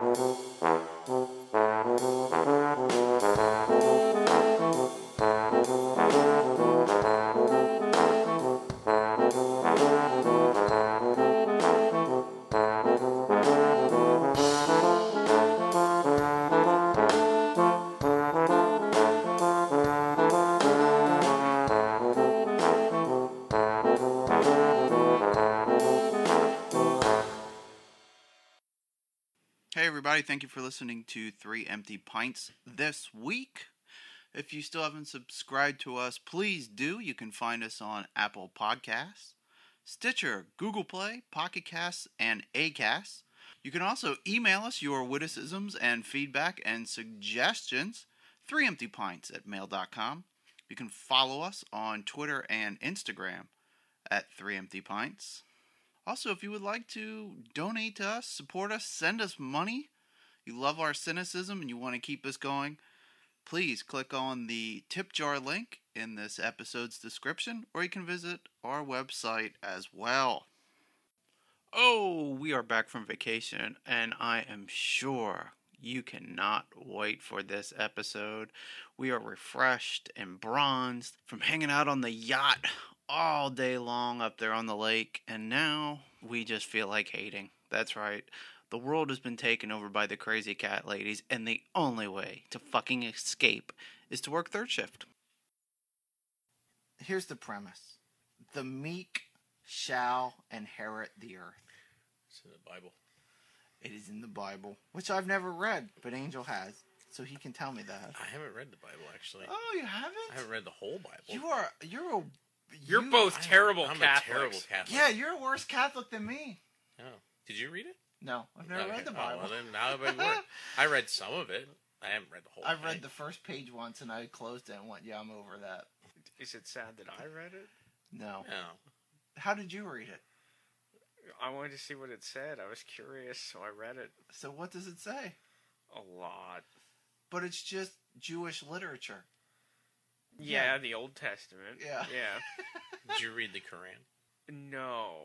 Hey everybody, thank you for listening to 3 Empty Pints this week. If you still haven't subscribed to us, please do. You can find us on Apple Podcasts, Stitcher, Google Play, Pocket Casts, and Acast. You can also email us your witticisms and feedback and suggestions, 3emptypints at mail.com. You can follow us on Twitter and Instagram at 3emptypints. Also, if you would like to donate to us, support us, send us money, you love our cynicism and you want to keep us going, please click on the tip jar link in this episode's description, or you can visit our website as well. Oh, we are back from vacation, and I am sure you cannot wait for this episode. We are refreshed and bronzed from hanging out on the yacht all day long up there on the lake, and now we just feel like hating. That's right. The world has been taken over by the crazy cat ladies, and the only way to fucking escape is to work third shift. Here's the premise. The meek shall inherit the earth. It's in the Bible. It is in the Bible, which I've never read, but Angel has, so he can tell me that. I haven't read the Bible, actually. Oh, you haven't? I haven't read the whole Bible. You're both terrible I'm Catholics. a terrible Catholic. Yeah, you're a worse Catholic than me. Oh. Did you read it? No, I've never read the Bible. Oh, well, then now I've read. I read some of it. I haven't read the whole I've thing. read the first page once, and I closed it and went, yeah, I'm over that. Is it sad that I read it? No. No. How did you read it? I wanted to see what it said. I was curious, so I read it. So what does it say? A lot. But it's just Jewish literature. Yeah, the Old Testament. Yeah. Yeah. Did you read the Quran? No.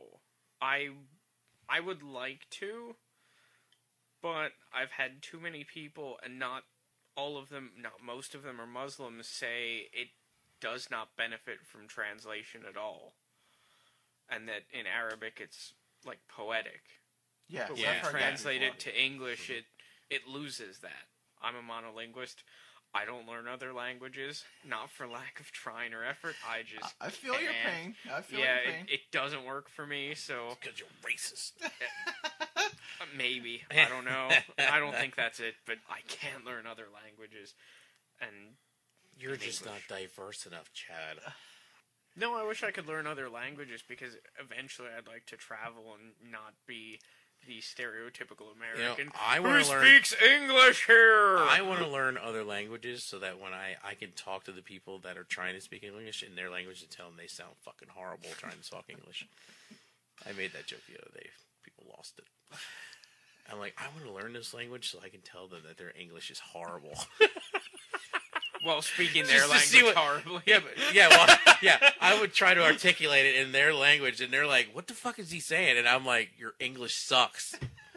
I would like to, but I've had too many people, and not most of them are Muslims, say it does not benefit from translation at all. And that in Arabic it's like poetic. Yeah. But Yeah. when I've you heard translate that it to English, it loses that. I'm a monolinguist. I don't learn other languages, not for lack of trying or effort. I just I feel your can't. pain. I feel Yeah, your pain. it doesn't work for me, so Because you're racist. maybe. I don't know. I don't think that's it, but I can't learn other languages. And You're in just English. not diverse enough, Chad. No, I wish I could learn other languages, because eventually I'd like to travel and not be the stereotypical American. I want Who to learn. speaks English here? I want to learn other languages so that when I can talk to the people that are trying to speak English in their language and tell them they sound fucking horrible trying to talk English. I made that joke the other day. People lost it. I'm like, I want to learn this language so I can tell them that their English is horrible. Well, speaking Just their to see language what- horribly. Yeah. I would try to articulate it in their language, and they're like, "What the fuck is he saying?" And I'm like, "Your English sucks."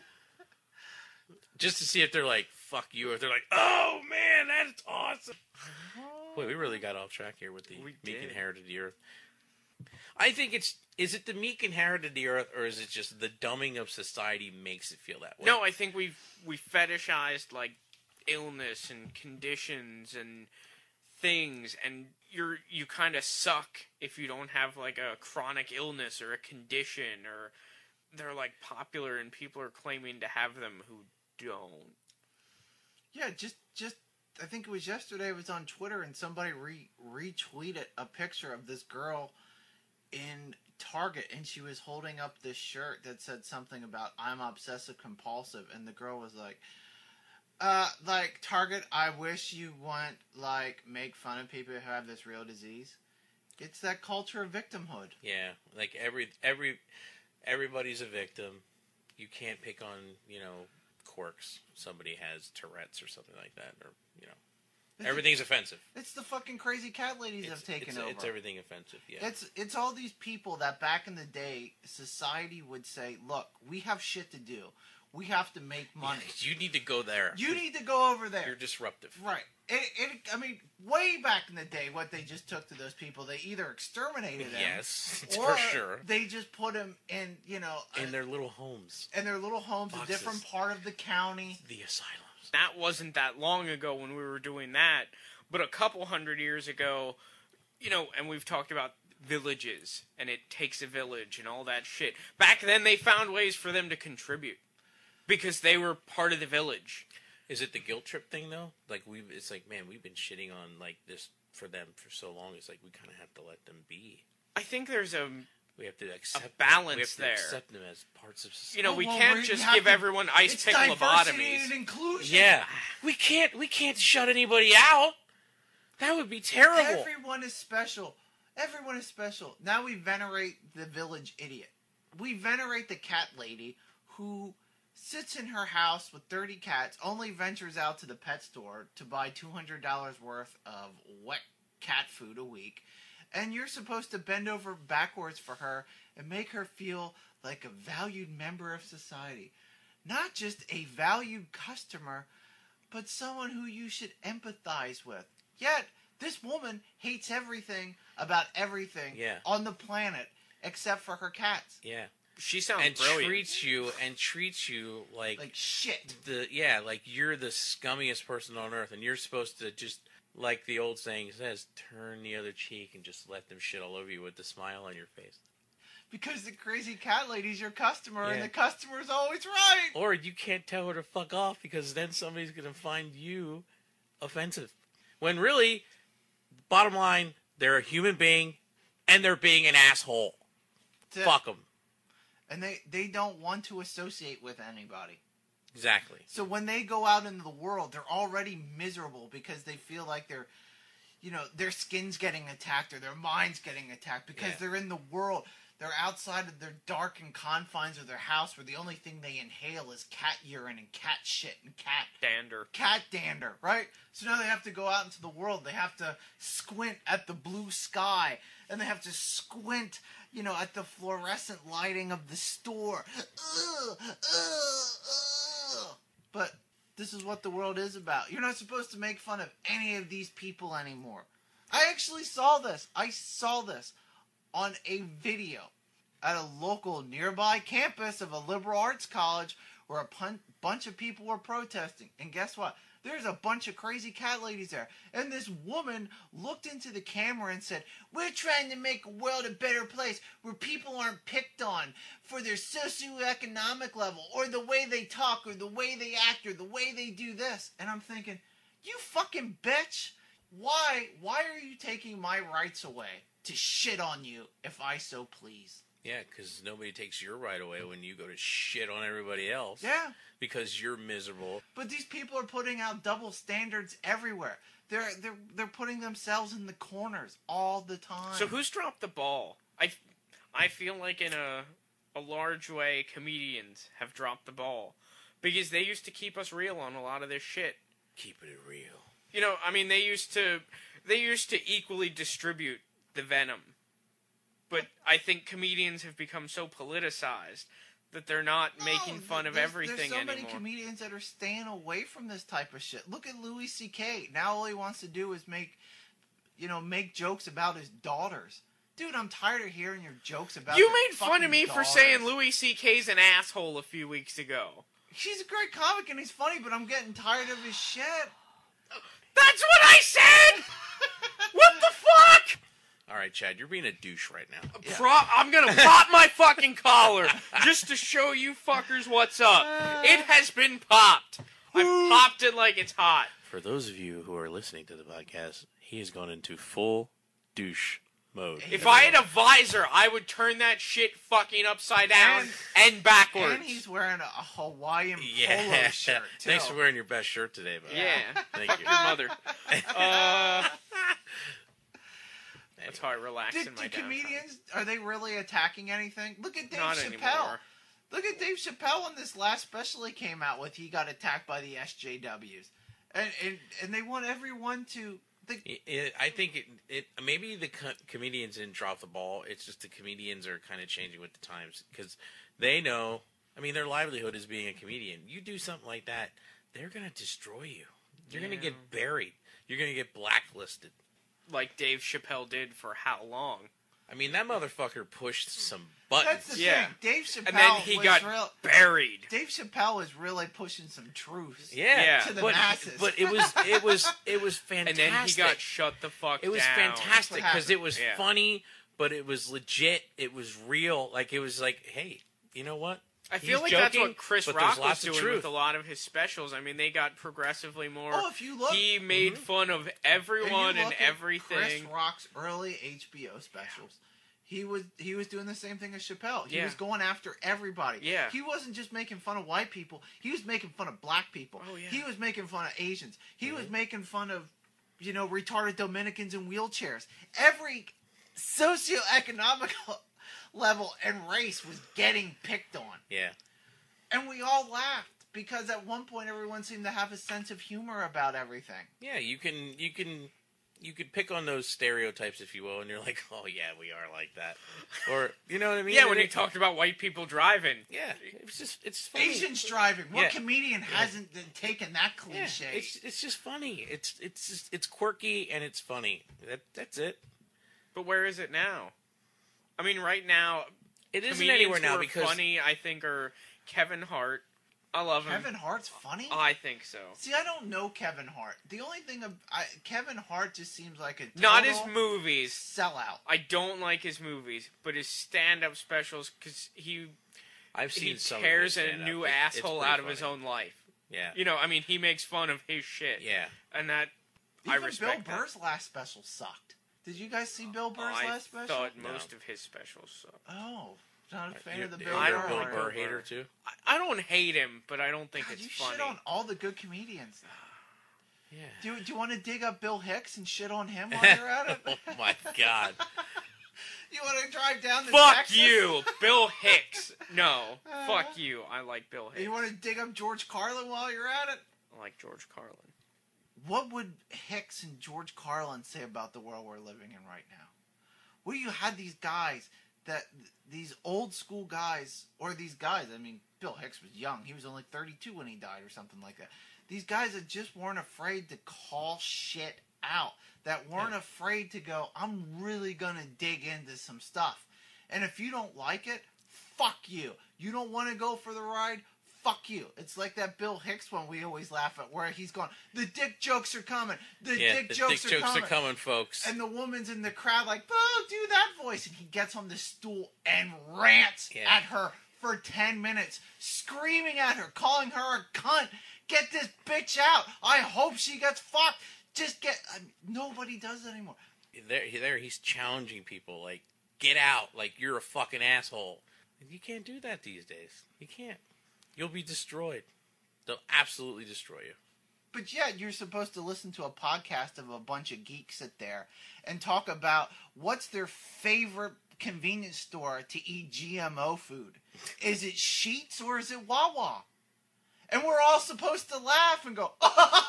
Just to see if they're like, "Fuck you," or if they're like, "Oh man, that's awesome." Wait, we really got off track here with the We meek did. inherited the earth. I think is it the meek inherited the earth, or is it just the dumbing of society makes it feel that way? No, I think we fetishized like illness and conditions and things, and you kind of suck if you don't have like a chronic illness or a condition, or they're like popular and people are claiming to have them who don't. Yeah, just I think it was yesterday. It was on Twitter, and somebody retweeted a picture of this girl in Target, and she was holding up this shirt that said something about "I'm obsessive compulsive," and the girl was like, Target, I wish you wouldn't make fun of people who have this real disease." It's that culture of victimhood. Yeah, like everybody's a victim. You can't pick on quirks. Somebody has Tourette's or something like that, or everything's offensive. It's the fucking crazy cat ladies have taken over. It's everything offensive. Yeah. It's all these people that back in the day society would say, "Look, we have shit to do. We have to make money. You need to go there. You need to go over there. You're disruptive. Right. I mean, way back in the day, what they just took to those people, they either exterminated them. Yes, or for sure. They just put them in, in their little homes. In their little homes, Boxes. a different part of the county. The asylums. That wasn't that long ago when we were doing that, but a couple hundred years ago, and we've talked about villages, and it takes a village and all that shit. Back then, they found ways for them to contribute because they were part of the village. Is it the guilt trip thing though? Like it's like, man, we've been shitting on like this for them for so long. It's like we kind of have to let them be. I think there's we have to accept balance we have to there. Accept them as parts of society. we can't just give everyone ice pick lobotomies. And inclusion. Yeah, we can't shut anybody out. That would be terrible. Everyone is special. Everyone is special. Now we venerate the village idiot. We venerate the cat lady who sits in her house with 30 cats, only ventures out to the pet store to buy $200 worth of wet cat food a week, and you're supposed to bend over backwards for her and make her feel like a valued member of society. Not just a valued customer, but someone who you should empathize with. Yet, this woman hates everything about everything on the planet except for her cats. Yeah. She sounds and brilliant. treats you like shit. Like you're the scummiest person on earth, and you're supposed to just, like the old saying says, turn the other cheek and just let them shit all over you with the smile on your face. Because the crazy cat lady's your customer, and the customer's always right. Or you can't tell her to fuck off because then somebody's gonna find you offensive. When really, bottom line, they're a human being, and they're being an asshole. Fuck them. And they don't want to associate with anybody. Exactly. So when they go out into the world, they're already miserable because they feel like their skin's getting attacked or their mind's getting attacked because they're in the world. They're outside of their darkened confines of their house where the only thing they inhale is cat urine and cat shit and cat dander. Cat dander, right? So now they have to go out into the world. They have to squint at the blue sky, and they have to squint, at the fluorescent lighting of the store. But this is what the world is about. You're not supposed to make fun of any of these people anymore. I actually saw this. I saw this on a video at a local nearby campus of a liberal arts college where a bunch of people were protesting. And guess what? There's a bunch of crazy cat ladies there. And this woman looked into the camera and said, "We're trying to make a world a better place where people aren't picked on for their socioeconomic level or the way they talk or the way they act or the way they do this." And I'm thinking, you fucking bitch. Why are you taking my rights away to shit on you if I so please? Yeah, because nobody takes your right away when you go to shit on everybody else. Yeah. Because you're miserable. But these people are putting out double standards everywhere. They're putting themselves in the corners all the time. So who's dropped the ball? I feel like in a large way, comedians have dropped the ball. Because they used to keep us real on a lot of this shit. Keeping it real. They used to equally distribute the venom. But I think comedians have become so politicized that they're not making fun of everything anymore. There's so many comedians that are staying away from this type of shit. Look at Louis C.K. Now all he wants to do is make jokes about his daughters. Dude, I'm tired of hearing your jokes about You made fun of me daughters. for saying Louis C.K.'s an asshole a few weeks ago. He's a great comic and he's funny, but I'm getting tired of his shit. That's what I said! What the fuck? All right, Chad, you're being a douche right now. Yeah. I'm gonna pop my fucking collar just to show you fuckers what's up. It has been popped. I've popped it like it's hot. For those of you who are listening to the podcast, he has gone into full douche mode. If I had a visor, I would turn that shit fucking upside down and backwards. And he's wearing a Hawaiian polo shirt, too. Thanks for wearing your best shirt today, buddy. Yeah. Thank you. Your mother. That's how I relax in my downtime. Comedians, are they really attacking anything? Look at Dave Not Chappelle. anymore. Look at Dave Chappelle on this last special he came out with. He got attacked by the SJWs. And they want everyone to... I think it maybe the comedians didn't drop the ball. It's just the comedians are kind of changing with the times because they know I mean, their livelihood is being a comedian. You do something like that, they're going to destroy you. You're going to get buried. You're going to get blacklisted. Like Dave Chappelle did for how long? I mean, that motherfucker pushed some buttons. That's the thing. Dave Chappelle And then he got buried. Dave Chappelle was really pushing some truths. Yeah, to the masses. But it was fantastic. And then he got shut the fuck down. It was fantastic because it was Yeah. funny, but it was legit. It was real. Like, it was like, hey, you know what? I He's feel like that's joking, what Chris but Rock there's was lots of doing truth. with a lot of his specials. I mean, they got progressively more. Oh, if you look, he made fun of if everyone you and look at everything. Chris Rock's early HBO specials. He was doing the same thing as Chappelle. He was going after everybody. Yeah. He wasn't just making fun of white people. He was making fun of black people. Oh, yeah. He was making fun of Asians. He was making fun of, retarded Dominicans in wheelchairs. Every socioeconomic level and race was getting picked on. Yeah. And we all laughed because at one point everyone seemed to have a sense of humor about everything. Yeah, you could pick on those stereotypes, if you will, and you're like, oh yeah, we are like that, or you know what I mean? Yeah, when he talked about white people driving. Yeah, it's funny. Asians driving. What Yeah. comedian hasn't taken that Yeah, cliche? it's just funny. It's quirky and it's funny. That's it. But where is it now? I mean, right now, It isn't comedians anywhere who now are because funny, I think, are Kevin Hart. I love him. Kevin Hart's funny? I think so. See, I don't know Kevin Hart. The only thing Kevin Hart just seems like a total Not his movies. sellout. I don't like his movies, but his stand-up specials, because I've seen he some tears of a his stand-up. new It's asshole pretty out of his funny. own life. Yeah, You know, I mean, he makes fun of his shit. yeah. And that, Even I respect Bill Burr's last special sucked. Did you guys see Bill Burr's I last special? thought No. most of his specials sucked. Oh, not a fan You're, of the you're Bill I a don't Burr. Bill like Burr Bill hater Burr. too. I don't hate him, but I don't think God, it's you funny. shit on all the good comedians. Yeah. Do you want to dig up Bill Hicks and shit on him while you're at it? Oh my god. You want to drive down to Fuck Texas? you, Bill Hicks. No, fuck you. I like Bill Hicks. You want to dig up George Carlin while you're at it? I like George Carlin. What would Hicks and George Carlin say about the world we're living in right now? Where you had these guys, these old school guys, or these guys, I mean, Bill Hicks was young. He was only 32 when he died or something like that. These guys that just weren't afraid to call shit out. That weren't afraid to go, I'm really going to dig into some stuff. And if you don't like it, fuck you. You don't want to go for the ride? Fuck you. It's like that Bill Hicks one we always laugh at where he's going, the dick jokes are coming. The dick jokes are coming. Folks. And the woman's in the crowd like, oh, do that voice. And he gets on the stool and rants at her for 10 minutes, screaming at her, calling her a cunt. Get this bitch out. I hope she gets fucked. Nobody does that anymore. He's challenging people, like, get out, like, you're a fucking asshole. You can't do that these days. You can't. You'll be destroyed. They'll absolutely destroy you. But yet, you're supposed to listen to a podcast of a bunch of geeks sit there and talk about what's their favorite convenience store to eat GMO food. Is it Sheetz or is it Wawa? And we're all supposed to laugh and go,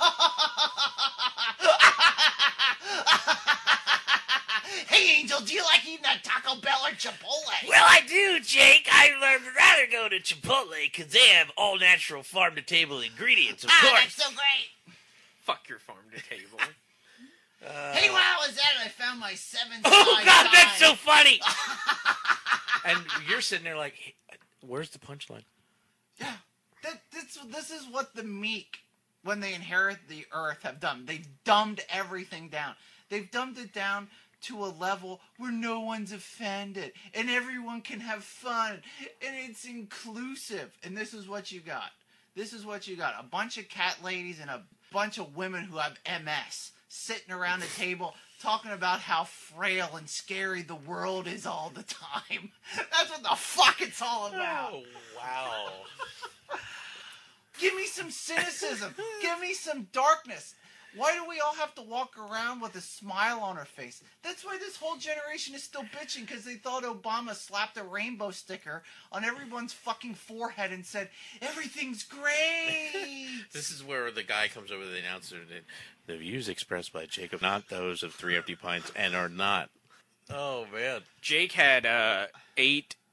hey, Angel, do you like eating that Taco Bell or Chipotle? Well, I do, Jake. I'd rather go to Chipotle because they have all-natural farm-to-table ingredients, of that's course. so great. Fuck your farm to table. Hey, while I was at it, I found my 7 Oh, God, that's so funny! And you're sitting there like, hey, where's the punchline? Yeah. This is what the meek, when they inherit the earth, have done. They've dumbed everything down. They've dumbed it down to a level where no one's offended. And everyone can have fun. And it's inclusive. And this is what you got. This is what you got. A bunch of cat ladies and a bunch of women who have MS sitting around a table talking about how frail and scary the world is all the time. That's what the fuck it's all about. Oh, wow. Give me some cynicism. Give me some darkness. Why do we all have to walk around with a smile on our face? That's why this whole generation is still bitching, because they thought Obama slapped a rainbow sticker on everyone's fucking forehead and said, everything's great. This is where the guy comes over to the announcer and the views expressed by Jacob, not those of 3 Empty Pints, and are not. Oh, man. Jake had 8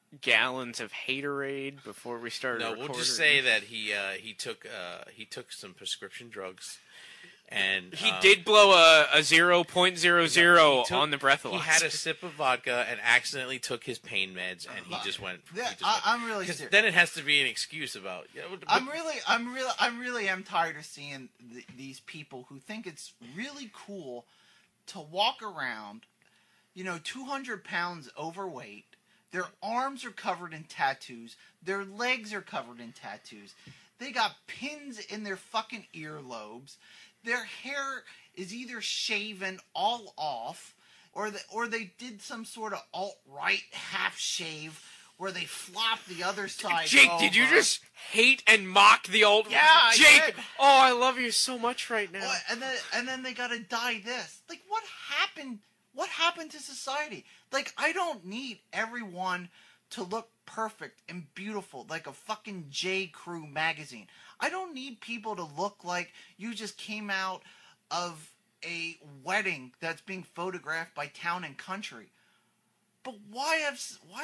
gallons of Haterade before we started No, recording. we'll just say that he took some prescription drugs, and He did blow a 0.00 took- on the breathalyzer. He had a sip of vodka and accidentally took his pain meds, and he just went. I'm really 'cause serious. then it has to be an excuse about. I'm really am tired of seeing these people who think it's really cool to walk around, 200 pounds overweight. Their arms are covered in tattoos. Their legs are covered in tattoos. They got pins in their fucking earlobes. Their hair is either shaven all off, or they did some sort of alt-right half shave where they flop the other side. Jake, over. did you just hate and mock the old? Yeah, I Jake. did. Oh, I love you so much right now. And then they gotta dye this. Like, what happened? What happened to society? Like, I don't need everyone to look perfect and beautiful like a fucking J. Crew magazine. I don't need people to look like you just came out of a wedding that's being photographed by Town and Country. But why has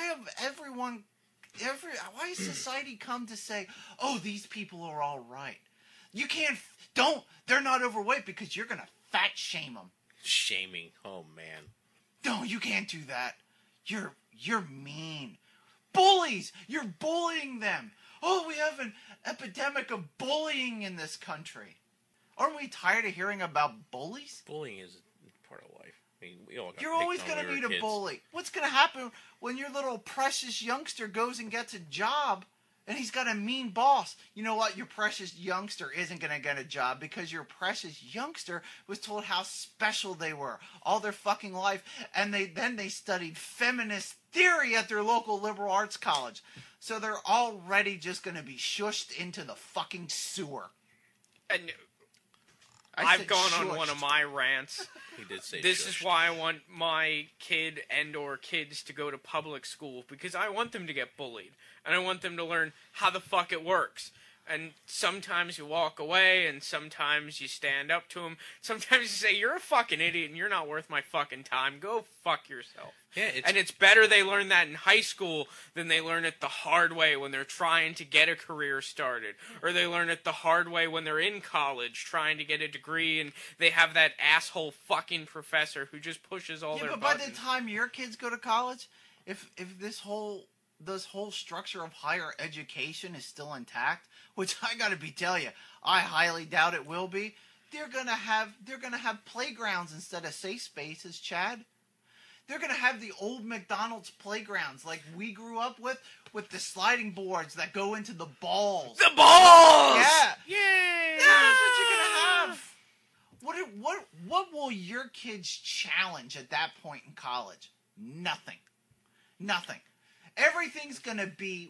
society come to say, oh, these people are all right? You can't, they're not overweight because you're gonna fat shame them. Shaming. Oh man. No, you can't do that. You're mean. Bullies! You're bullying them. Oh, we have an epidemic of bullying in this country. Aren't we tired of hearing about bullies? Bullying is part of life. I mean, we all got You're picked always on going when to we meet were a kids. bully. What's going to happen when your little precious youngster goes and gets a job and he's got a mean boss? You know what? Your precious youngster isn't going to get a job because your precious youngster was told how special they were all their fucking life, and they studied feminist theory at their local liberal arts college. So they're already just going to be shushed into the fucking sewer. And I I've said gone on shushed. one of my rants. He did say This shush. is why I want my kid and or kids to go to public school, because I want them to get bullied, and I want them to learn how the fuck it works. And sometimes you walk away, and sometimes you stand up to them. Sometimes you say, you're a fucking idiot, and you're not worth my fucking time. Go fuck yourself. Yeah, And it's better they learn that in high school than they learn it the hard way when they're trying to get a career started. Or they learn it the hard way when they're in college trying to get a degree and they have that asshole fucking professor who just pushes all their but buttons. by the time your kids go to college, if this whole structure of higher education is still intact, which I gotta tell you, I highly doubt it will be, they're gonna have playgrounds instead of safe spaces, Chad. They're gonna have the old McDonald's playgrounds like we grew up with the sliding boards that go into the balls. The balls! Yeah. Yay! That's what you're gonna have. What will your kids challenge at that point in college? Nothing. Everything's gonna be,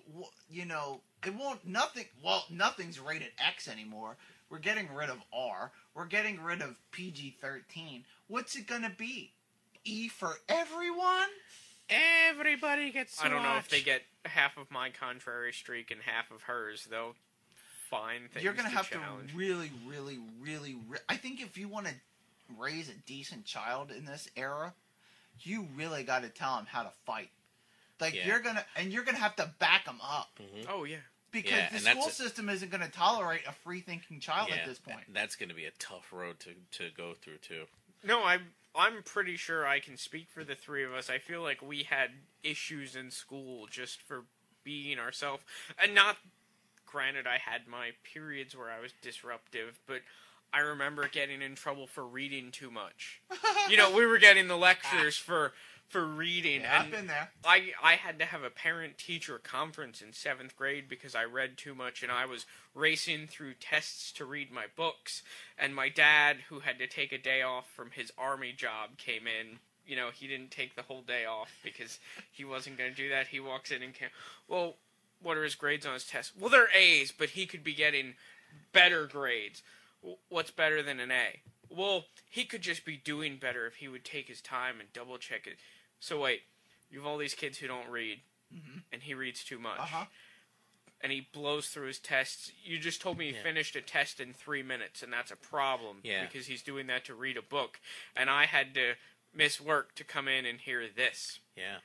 nothing's rated X anymore. We're getting rid of R. We're getting rid of PG-13. What's it gonna be? E for everyone? Everybody gets to I don't know if watch. they get half of my contrary streak and half of hers. They'll find things You're gonna have challenge. to really, I think if you want to raise a decent child in this era, you really got to tell them how to fight. Like, Yeah. you're gonna have to back them up. Oh, yeah. Because Yeah, the and that's school it. system isn't going to tolerate a free-thinking child Yeah, at this point. that's going to be a tough road to go through too. No, I'm pretty sure I can speak for the three of us. I feel like we had issues in school just for being ourselves. And not, granted, I had my periods where I was disruptive, but I remember getting in trouble for reading too much. We were getting the lectures for reading. Yeah, and I've been there. I had to have a parent-teacher conference in 7th grade because I read too much and I was racing through tests to read my books. And my dad, who had to take a day off from his army job, came in. He didn't take the whole day off because he wasn't going to do that. He walks in and well, what are his grades on his test? Well, they're A's, but he could be getting better grades. What's better than an A? Well, he could just be doing better if he would take his time and double check it. So wait, you have all these kids who don't read, and he reads too much, and he blows through his tests. You just told me he finished a test in 3 minutes, and that's a problem because he's doing that to read a book, and I had to miss work to come in and hear this. Yeah.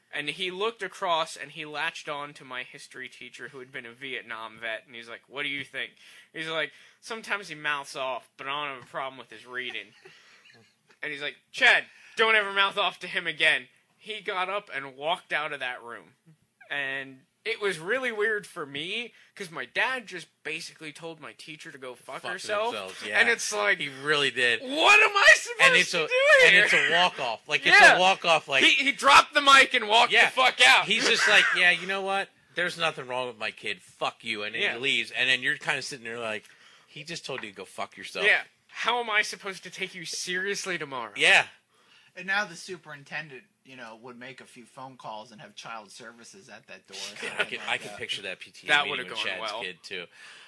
And he looked across and he latched on to my history teacher who had been a Vietnam vet. And he's like, what do you think? He's like, sometimes he mouths off, but I don't have a problem with his reading. And he's like, Chad, don't ever mouth off to him again. He got up and walked out of that room. And it was really weird for me because my dad just basically told my teacher to go fuck herself. Yeah. And it's like, he really did. what am I supposed to do here? And it's a walk-off. Like, it's a walk-off. Like, he dropped the mic and walked the fuck out. He's just like, yeah, you know what? There's nothing wrong with my kid. Fuck you. And then he leaves. And then you're kind of sitting there like, he just told you to go fuck yourself. Yeah. How am I supposed to take you seriously tomorrow? Yeah. And now the superintendent, would make a few phone calls and have child services at that door. I can picture that PTA That meeting would've with gone Chad's well. kid too.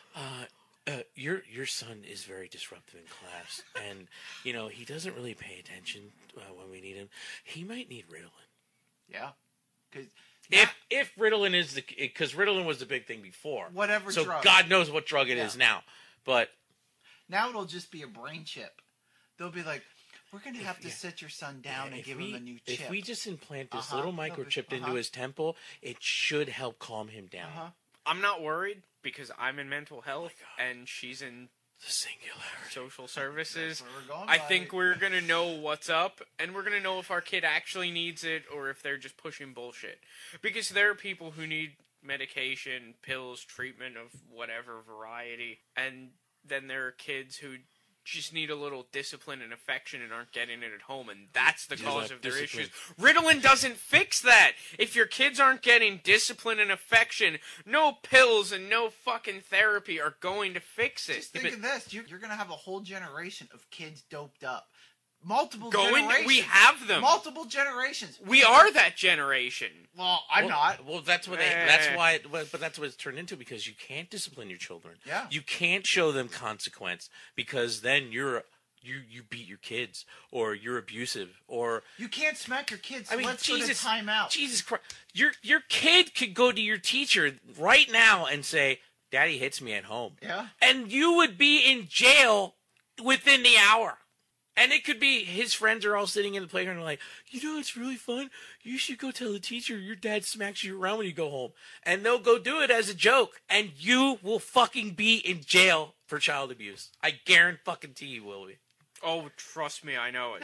Your son is very disruptive in class, and he doesn't really pay attention when we need him. He might need Ritalin. Yeah. Cause if Ritalin is because Ritalin was the big thing before. Whatever so drug. God knows what drug it is now, but now it'll just be a brain chip. They'll be like, we're going to have to sit your son down and give him a new chip. If we just implant this little microchip into his temple, it should help calm him down. I'm not worried because I'm in mental health and she's in the singularity social services. That's where we're going, I buddy. think we're going to know what's up and we're going to know if our kid actually needs it or if they're just pushing bullshit. Because there are people who need medication, pills, treatment of whatever variety. And then there are kids who just need a little discipline and affection and aren't getting it at home, and that's the cause of their issues. Ritalin doesn't fix that. If your kids aren't getting discipline and affection, no pills and no fucking therapy are going to fix it. Just think of this. You're going to have a whole generation of kids doped up. Multiple generations. We have them. Multiple generations. We are that generation. Well, I'm not. Well, that's what that's why. But that's what it's turned into because you can't discipline your children. Yeah. You can't show them consequence because then you beat your kids or you're abusive or You can't smack your kids. So I mean, let's Jesus, go to timeout. Jesus Christ, your kid could go to your teacher right now and say, "Daddy hits me at home," Yeah. and you would be in jail within the hour. And it could be his friends are all sitting in the playground and like, it's really fun. You should go tell the teacher your dad smacks you around when you go home. And they'll go do it as a joke. And you will fucking be in jail for child abuse. I guarantee you will be. Oh, trust me, I know it.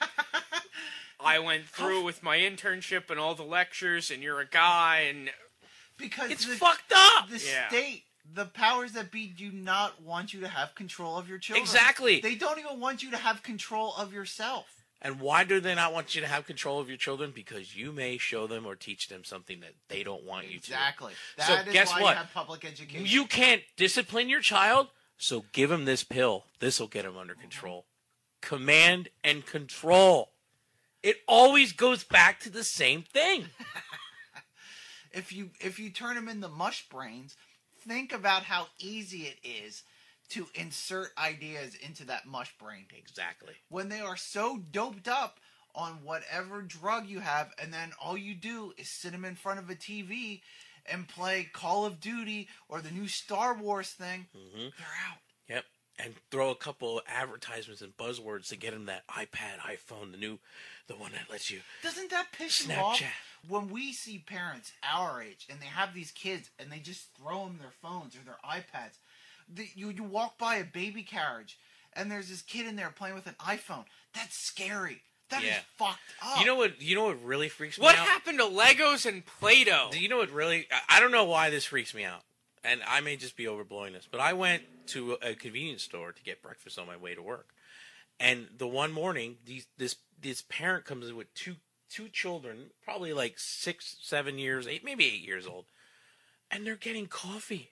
I went through with my internship and all the lectures, and you're a guy, and Because It's fucked up. The Yeah. state, the powers that be, do not want you to have control of your children. Exactly. They don't even want you to have control of yourself. And why do they not want you to have control of your children? Because you may show them or teach them something that they don't want you to. Exactly. So That is guess why what? you have public education. You can't discipline your child, so give him this pill. This will get him under control. Command and control. It always goes back to the same thing. If you turn them into mush brains, think about how easy it is to insert ideas into that mush brain. Exactly. When they are so doped up on whatever drug you have, and then all you do is sit them in front of a TV and play Call of Duty or the new Star Wars thing, they're out. Yep. And throw a couple advertisements and buzzwords to get them that iPad, iPhone, the one that lets you. Doesn't that piss you off? Snapchat. When we see parents our age and they have these kids and they just throw them their phones or their iPads, you walk by a baby carriage and there's this kid in there playing with an iPhone. That's scary. That is fucked up. You know what really freaks me what out? happened to Legos and Play-Doh? Do you know what really? I don't know why this freaks me out, and I may just be overblowing this, but I went to a convenience store to get breakfast on my way to work, and the one morning, this parent comes in with two children, probably like 6, 7 years, maybe 8 years old, and they're getting coffee.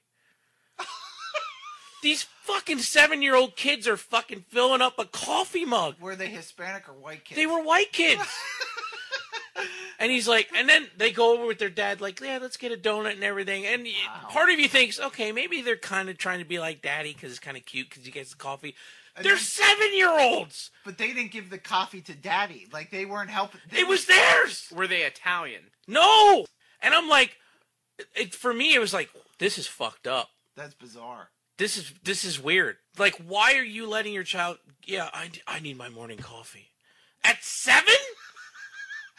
These fucking 7-year-old kids are fucking filling up a coffee mug. Were they Hispanic or white kids? They were white kids. And he's like, and then they go over with their dad, like, yeah, let's get a donut and everything. And part of you thinks, okay, maybe they're kind of trying to be like daddy because it's kind of cute because he gets the coffee. They're 7-year-olds. But they didn't give the coffee to daddy. Like, they weren't helping. It was theirs. Were they Italian? No. And I'm like, for me, it was like, this is fucked up. That's bizarre. This is weird. Like, why are you letting your child? Yeah, I need my morning coffee at 7.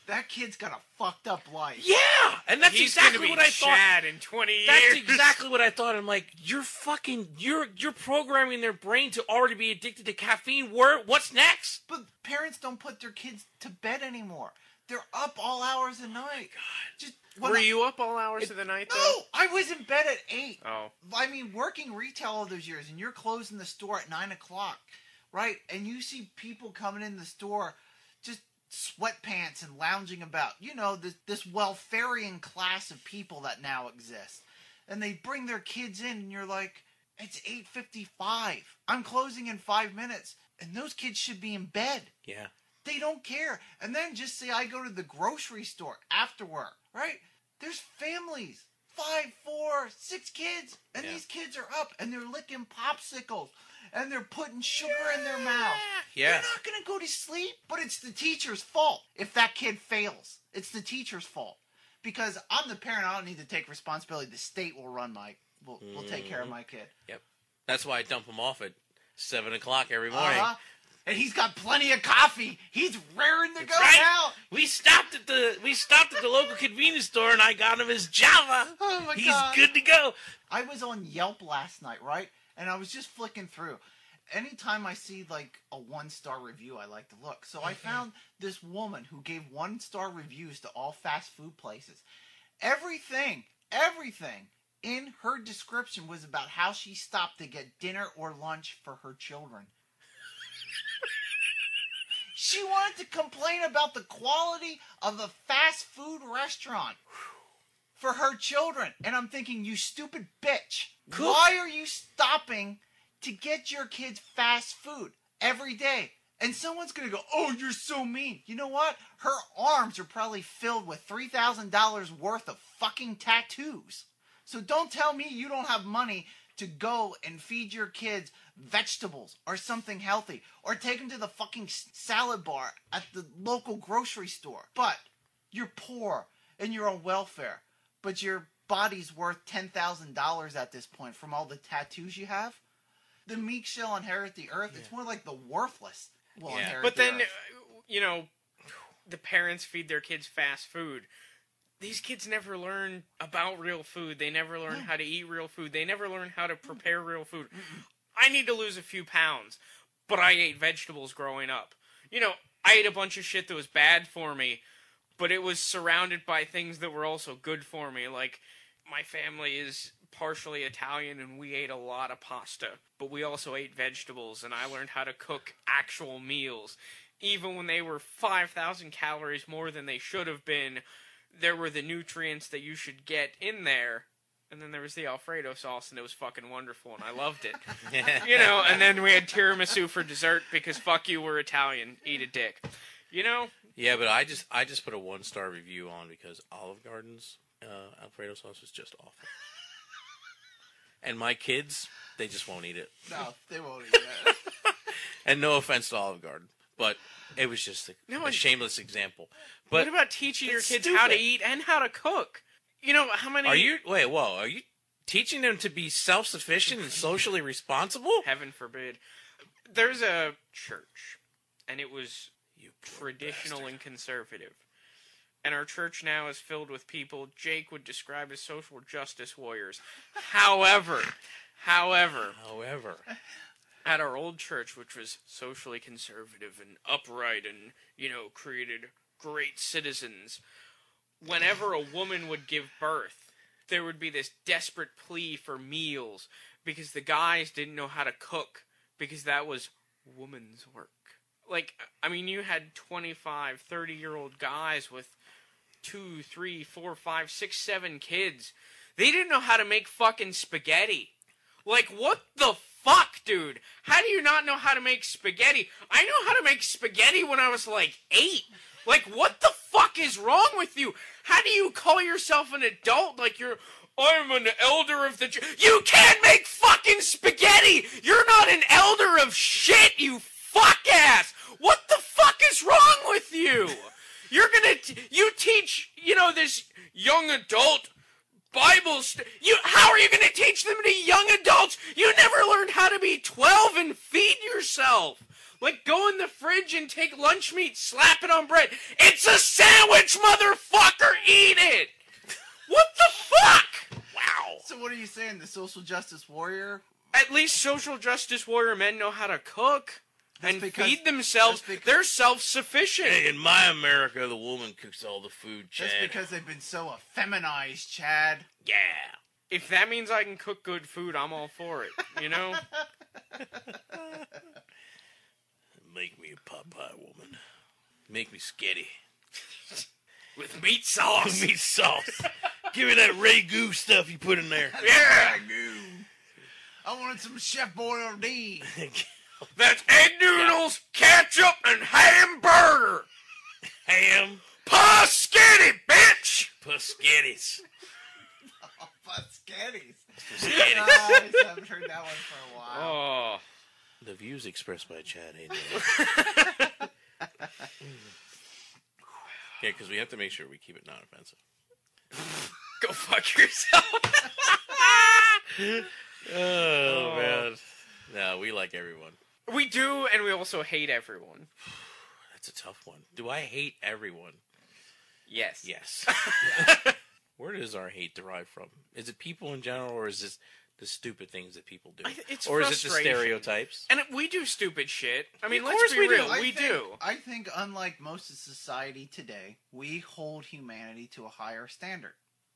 that kid's got a fucked up life. Yeah, and that's He's exactly gonna be what I thought. Chad in 20 years. That's exactly what I thought. I'm like, you're programming their brain to already be addicted to caffeine. What's next? But parents don't put their kids to bed anymore. They're up all hours of the night. Just Were you up all hours of the night, though? No, I was in bed at 8. Oh. I mean, working retail all those years, and you're closing the store at 9 o'clock, right? And you see people coming in the store just sweatpants and lounging about. You know, this welfarian class of people that now exists. And they bring their kids in, and you're like, it's 8:55. I'm closing in 5 minutes. And those kids should be in bed. Yeah. They don't care. And then just say I go to the grocery store after work, right? There's families, 5, 4, 6 kids, and these kids are up and they're licking popsicles and they're putting sugar in their mouth. Yeah. They're not going to go to sleep, but it's the teacher's fault if that kid fails. It's the teacher's fault. Because I'm the parent, I don't need to take responsibility. The state will will take care of my kid. Yep. That's why I dump him off at 7 o'clock every morning. And he's got plenty of coffee. He's raring to go right. now. We stopped at the local convenience store, and I got him his Java. Oh my He's God. good to go. I was on Yelp last night, right? And I was just flicking through. Anytime I see like a 1-star review, I like to look. So I found this woman who gave 1-star reviews to all fast food places. Everything in her description was about how she stopped to get dinner or lunch for her children. She wanted to complain about the quality of a fast food restaurant for her children. And I'm thinking, you stupid bitch. Cool. Why are you stopping to get your kids fast food every day? And someone's going to go, oh, you're so mean. You know what? Her arms are probably filled with $3,000 worth of fucking tattoos. So don't tell me you don't have money to go and feed your kids vegetables or something healthy, or take them to the fucking salad bar at the local grocery store. But you're poor and you're on welfare, but your body's worth $10,000 at this point from all the tattoos you have. The meek shall inherit the earth. It's more like the worthless will inherit But the then, earth. The parents feed their kids fast food. These kids never learn about real food. They never learn how to eat real food. They never learn how to prepare real food. I need to lose a few pounds, but I ate vegetables growing up. I ate a bunch of shit that was bad for me, but it was surrounded by things that were also good for me. Like, my family is partially Italian, and we ate a lot of pasta, but we also ate vegetables, and I learned how to cook actual meals. Even when they were 5,000 calories more than they should have been, there were the nutrients that you should get in there. And then there was the Alfredo sauce, and it was fucking wonderful, and I loved it. And then we had tiramisu for dessert because fuck you, we're Italian. Eat a dick. Yeah, but I just put a 1-star review on because Olive Garden's Alfredo sauce was just awful. And my kids, they just won't eat it. No, they won't eat that. And no offense to Olive Garden, but it was just a shameless example. But what about teaching your kids stupid. how to eat and how to cook? How many... Are you teaching them to be self-sufficient and socially responsible? Heaven forbid. There's a church, and it was traditional and conservative. And our church now is filled with people Jake would describe as social justice warriors. However, at our old church, which was socially conservative and upright and, created great citizens, whenever a woman would give birth, there would be this desperate plea for meals because the guys didn't know how to cook because that was woman's work. You had 25, 30-year-old guys with 2, 3, 4, 5, 6, 7 kids. They didn't know how to make fucking spaghetti. What the fuck, dude? How do you not know how to make spaghetti? I know how to make spaghetti when I was 8. What the fuck is wrong with you? How do you call yourself an adult? I'm an elder of the... You can't make fucking spaghetti! You're not an elder of shit, you fuck ass! What the fuck is wrong with you? You're gonna... You teach, this young adult Bible... How are you gonna teach them to be young adults? You never learned how to be 12 and feed yourself! Like, go in the fridge and take lunch meat, slap it on bread. It's a sandwich, motherfucker! Eat it! What the fuck? Wow. So what are you saying? The social justice warrior? At least social justice warrior men know how to cook That's and because- feed themselves. that's because- They're self-sufficient. Hey, in my America, the woman cooks all the food, Chad. Just because they've been so effeminized, Chad. Yeah. If that means I can cook good food, I'm all for it. You know? Make me a Popeye woman. Make me sketty. With meat sauce. Meat sauce. Give me that ragu stuff you put in there. Yeah. I wanted some Chef Boyardee. That's egg noodles, ketchup, and hamburger. Ham. Paskitty, bitch. Paskettis. Oh, Pascattis. Spaghetti. Nice. I haven't heard that one for a while. Oh. The views expressed by Chad ain't Yeah, because we have to make sure we keep it non-offensive. Go fuck yourself. Oh, man. No, we like everyone. We do, and we also hate everyone. That's a tough one. Do I hate everyone? Yes. Yes. Where does our hate derive from? Is it people in general, or is this the stupid things that people do? It's or is it the frustration. stereotypes? And we do stupid shit. I mean, Of let's course be we do. real. We do. I think, unlike most of society today, we hold humanity to a higher standard.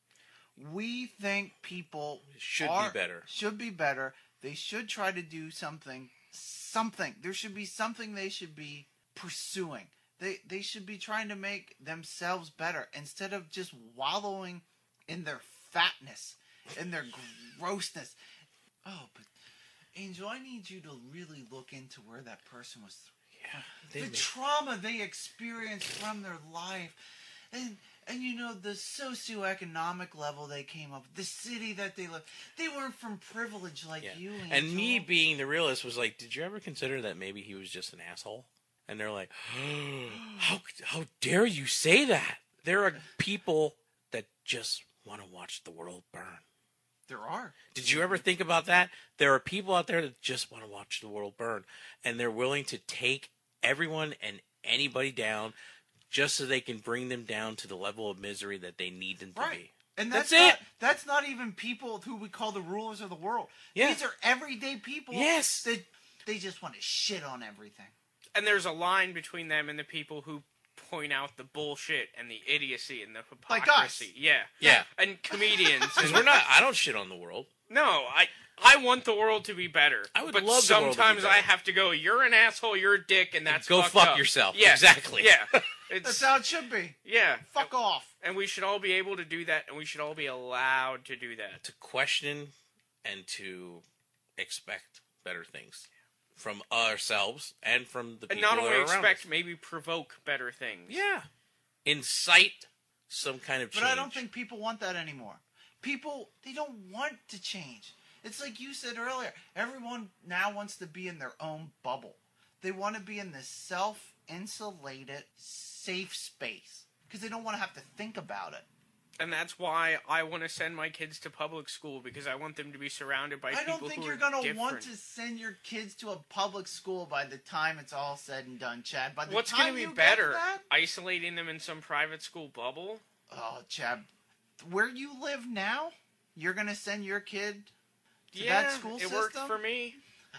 We think people Should are- be better. Should be better. They should try to do something. There should be something they should be pursuing. They should be trying to make themselves better instead of just wallowing in their fatness, in their grossness. Oh, but Angel, I need you to really look into where that person was. Yeah. The trauma they experienced from their life, and you know the socioeconomic level they came up, the city that they lived. They weren't from privilege like Yeah. you. Angel. And me being the realist was like, did you ever consider that maybe he was just an asshole? And they're like, how dare you say that? There are people that just want to watch the world burn. There are. Did you ever think about that? There are people out there that just want to watch the world burn, and they're willing to take everyone and anybody down just so they can bring them down to the level of misery that they need them to Right. be. And That's not, it. That's not even people who we call the rulers of the world. Yeah. These are everyday people. Yes. That they just want to shit on everything. And there's a line between them and the people who point out the bullshit and the idiocy and the Like hypocrisy. us. Yeah. Yeah. And comedians. Because we're not, I don't shit on the world. No, I want the world to be better. I would but love the world to be sometimes I better. have to go, you're an asshole, you're a dick, and that's Go fucked fuck up. yourself. Yeah. Exactly. Yeah. That's It's, how it should be. yeah. Fuck off. And we should all be able to do that, and we should all be allowed to do that. To question and to expect better things from ourselves and from the people And not that only are around expect, us. maybe provoke better things. Yeah. Incite some kind of change. But I don't think people want that anymore. People, they don't want to change. It's like you said earlier. Everyone now wants to be in their own bubble. They want to be in this self-insulated, safe space. Because they don't want to have to think about it. And that's why I want to send my kids to public school, because I want them to be surrounded by I people don't think who you're are going to different. want to send your kids to a public school by the time it's all said and done, Chad. By the What's time going to you be get better? that, Isolating them in some private school bubble? oh, Chad, where you live now, you're going to send your kid to Yeah, that school it system? worked for me.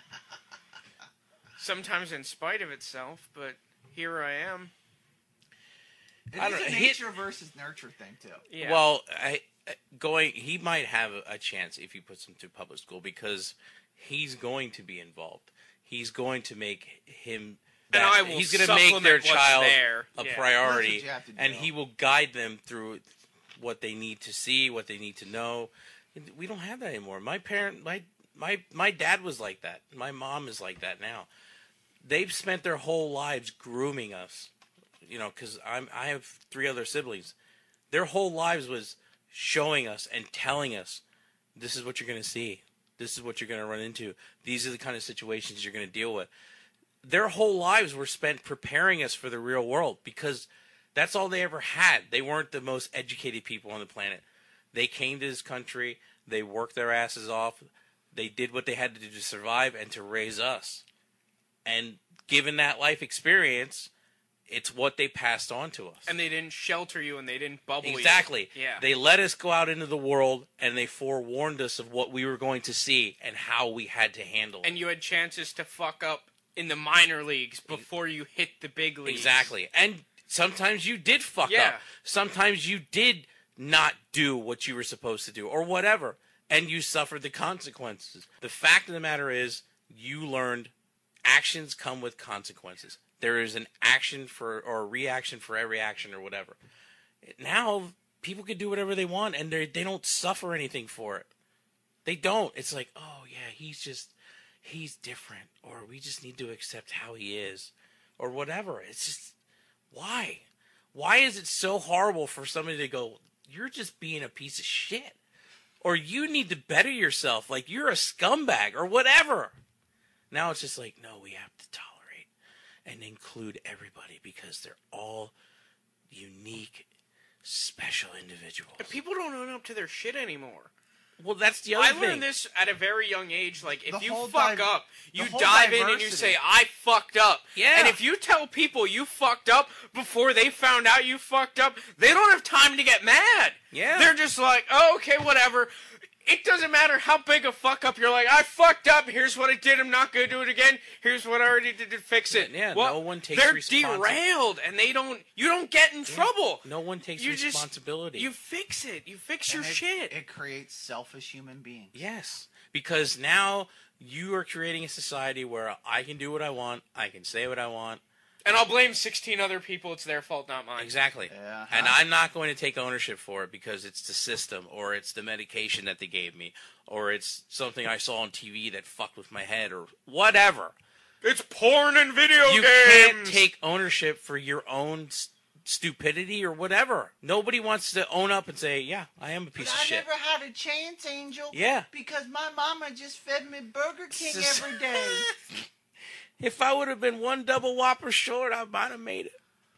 Sometimes in spite of itself, but here I am. It I is don't- a nature versus nurture thing, too. Yeah. Well, he might have a chance if he puts him to public school because he's going to be involved. He's going to make him. And I will he's going to make their supplement what's child there. a Yeah. priority, That's what you have to do. and he will guide them through what they need to see, what they need to know. We don't have that anymore. My dad was like that. My mom is like that now. They've spent their whole lives grooming us. You know, because I have 3 other siblings. Their whole lives was showing us and telling us, this is what you're going to see. This is what you're going to run into. These are the kind of situations you're going to deal with. Their whole lives were spent preparing us for the real world because that's all they ever had. They weren't the most educated people on the planet. They came to this country. They worked their asses off. They did what they had to do to survive and to raise us. And given that life experience, it's what they passed on to us. And they didn't shelter you, and they didn't bubble you. Exactly. Yeah. They let us go out into the world, and they forewarned us of what we were going to see and how we had to handle it. And you had chances to fuck up in the minor leagues before you hit the big leagues. Exactly. And sometimes you did fuck Yeah. up. Sometimes you did not do what you were supposed to do or whatever, and you suffered the consequences. The fact of the matter is, you learned actions come with consequences. There is an action for or a reaction for every action or whatever. Now people can do whatever they want, and they don't suffer anything for it. They don't. It's like, oh yeah, he's different, or we just need to accept how he is, or whatever. It's just, why? Why is it so horrible for somebody to go, you're just being a piece of shit, or you need to better yourself, like you're a scumbag, or whatever? Now it's just like, no, we have to tolerate and include everybody because they're all unique, special individuals. And people don't own up to their shit anymore. Well, that's the other I thing. learned this at a very young age. Like, if The you whole fuck di- up, the you whole dive in and you diversity. say, I fucked up. Yeah. And if you tell people you fucked up before they found out you fucked up, they don't have time to get mad. Yeah. They're just like, oh, okay, whatever. It doesn't matter how big a fuck up you're like, I fucked up, here's what I did, I'm not gonna do it again, here's what I already did to fix it. Yeah, Well, no one takes they're responsibility. derailed, and you don't get in trouble. No one takes You just- responsibility. You fix it. You fix your And shit. It creates selfish human beings. Yes, because now you are creating a society where I can do what I want, I can say what I want. And I'll blame 16 other people. It's their fault, not mine. Exactly. Yeah. And I'm not going to take ownership for it because it's the system, or it's the medication that they gave me, or it's something I saw on TV that fucked with my head, or whatever. It's porn and video You games. can't take ownership for your own stupidity or whatever. Nobody wants to own up and say, yeah, I am a piece of shit. had a chance, Angel. Yeah. Because my mama just fed me Burger King Sis- every day. If I would have been one double Whopper short, I might have made it.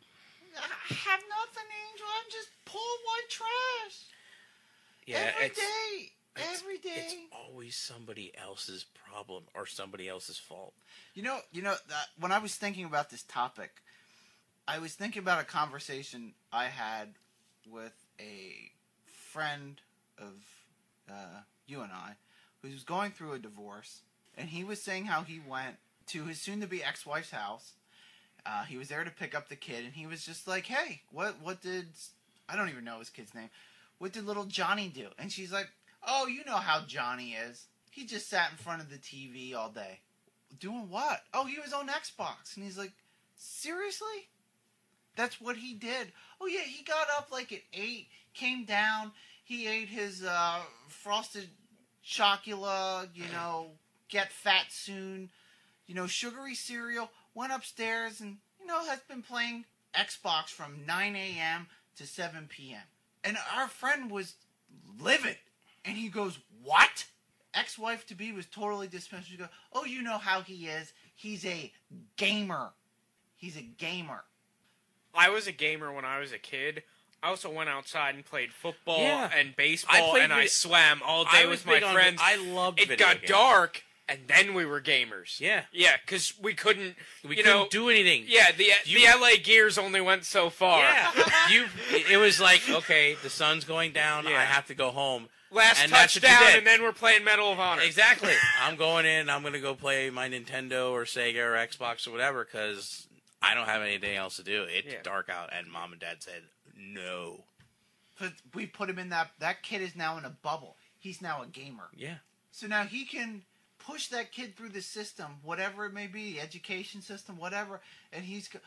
I have nothing, Angel. I'm just poor white trash. Yeah, Every day. It's always somebody else's problem or somebody else's fault. You know. When I was thinking about this topic, I was thinking about a conversation I had with a friend of you and I, who was going through a divorce, and he was saying how he went to his soon-to-be ex-wife's house. He was there to pick up the kid, and he was just like, "Hey, what did I don't even know his kid's name? What did little Johnny do?" And she's like, "Oh, you know how Johnny is. He just sat in front of the TV all day." Doing what? "Oh, he was on Xbox." And he's like, "Seriously? That's what he did?" "Oh yeah, he got up like at 8, came down, he ate his frosted chocula, get fat soon, sugary cereal, went upstairs and, has been playing Xbox from 9 a.m. to 7 p.m. And our friend was livid. And he goes, "What?" Ex-wife-to-be was totally dismissed. She goes, "Oh, you know how he is. He's a gamer. He's a gamer." I was a gamer when I was a kid. I also went outside and played football Yeah. and baseball, and I swam all day with my friends. I loved It video got games. dark, and then we were gamers. Yeah. Yeah, because we couldn't, We couldn't do anything. Yeah, the LA Gears only went so far. Yeah. It was like, okay, the sun's going down, Yeah. I have to go home. Last And that's what you touchdown, did. and then we're playing Medal of Honor. Exactly. I'm going in, I'm going to go play my Nintendo or Sega or Xbox or whatever because I don't have anything else to do. It's Yeah. dark out, and Mom and Dad said, no. But we put him in that kid is now in a bubble. He's now a gamer. Yeah. So now he can push that kid through the system, whatever it may be, the education system, whatever, and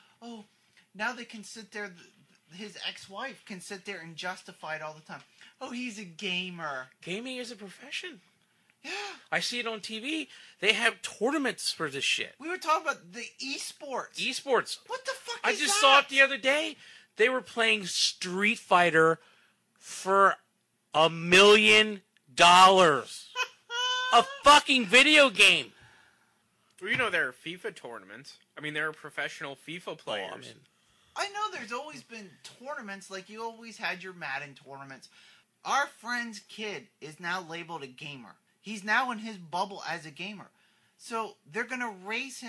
now they can sit there, his ex-wife can sit there and justify it all the time. "Oh, he's a gamer." Gaming is a profession. Yeah. I see it on TV. They have tournaments for this shit. We were talking about the esports. Esports. What the fuck I is just that? saw it the other day. They were playing Street Fighter for $1 million. A fucking video game. Well, there are FIFA tournaments. I mean, there are professional FIFA players. Oh, I'm in. I know there's always been tournaments, like you always had your Madden tournaments. Our friend's kid is now labeled a gamer. He's now in his bubble as a gamer. So they're going to raise him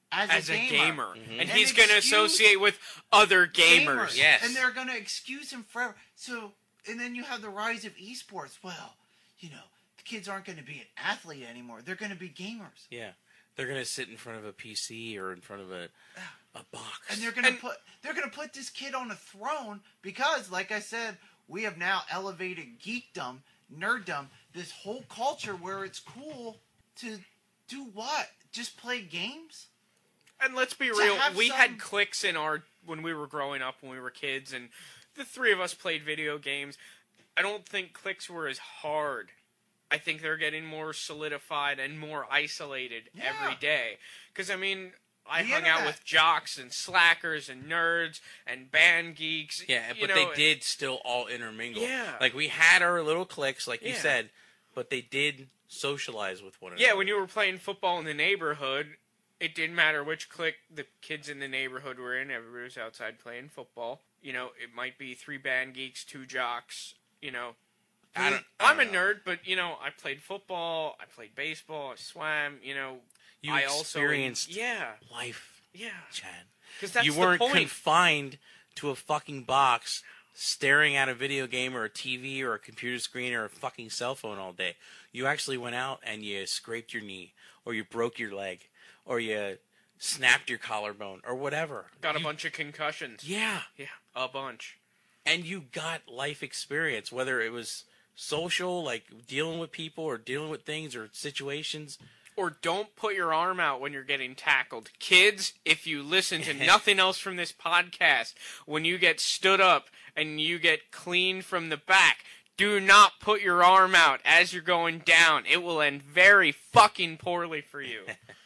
as a gamer. Mhm. And And he's going to associate with other gamers. Yes. And they're going to excuse him forever. So, and then you have the rise of esports. Well, you know, the kids aren't going to be an athlete anymore. They're going to be gamers. Yeah. They're going to sit in front of a PC or in front of a box. And they're going to put this kid on a throne because, like I said, we have now elevated geekdom, nerddom, this whole culture where it's cool to do what? Just play games? And let's be real, we had cliques in when we were growing up, when we were kids, and the three of us played video games. I don't think cliques were as hard. I think they're getting more solidified and more isolated every day. Because, I mean, I hung out with jocks and slackers and nerds and band geeks. Yeah, but they did still all intermingle. Yeah. Like, we had our little cliques, like you said, but they did socialize with one another. Yeah, when you were playing football in the neighborhood, it didn't matter which clique the kids in the neighborhood were in. Everybody was outside playing football. You know, it might be 3 band geeks, 2 jocks, you know. I'm a nerd, but, you know, I played football, I played baseball, I swam, you know. You I experienced also, life, yeah. Chad. Because that's you the weren't point. confined to a fucking box staring at a video game or a TV or a computer screen or a fucking cell phone all day. You actually went out and you scraped your knee or you broke your leg or you snapped your collarbone or whatever. Got a bunch of concussions. Yeah. Yeah, a bunch. And you got life experience, whether it was social, like dealing with people or dealing with things or situations. Or don't put your arm out when you're getting tackled. Kids, if you listen to nothing else from this podcast, when you get stood up and you get cleaned from the back, do not put your arm out as you're going down. It will end very fucking poorly for you.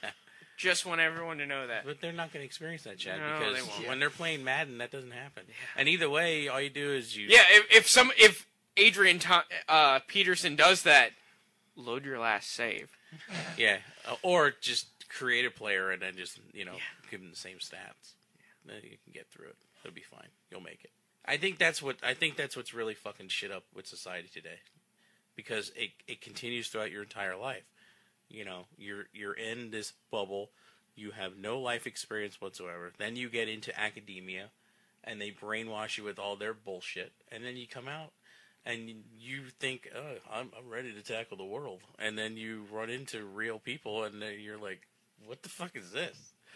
Just want everyone to know that. But they're not going to experience that, Chad, No, because they won't. when they're playing Madden, that doesn't happen. And either way, all you do is you... Yeah, if Adrian Peterson does that, load your last save. Yeah, or just create a player and then just, you know, give them the same stats. Then you can get through it. It'll be fine. You'll make it. I think that's what's really fucking shit up with society today, because it continues throughout your entire life. You know, you're in this bubble. You have no life experience whatsoever. Then you get into academia, and they brainwash you with all their bullshit. And then you come out, and you think, oh, I'm ready to tackle the world. And then you run into real people, and then you're like, what the fuck is this?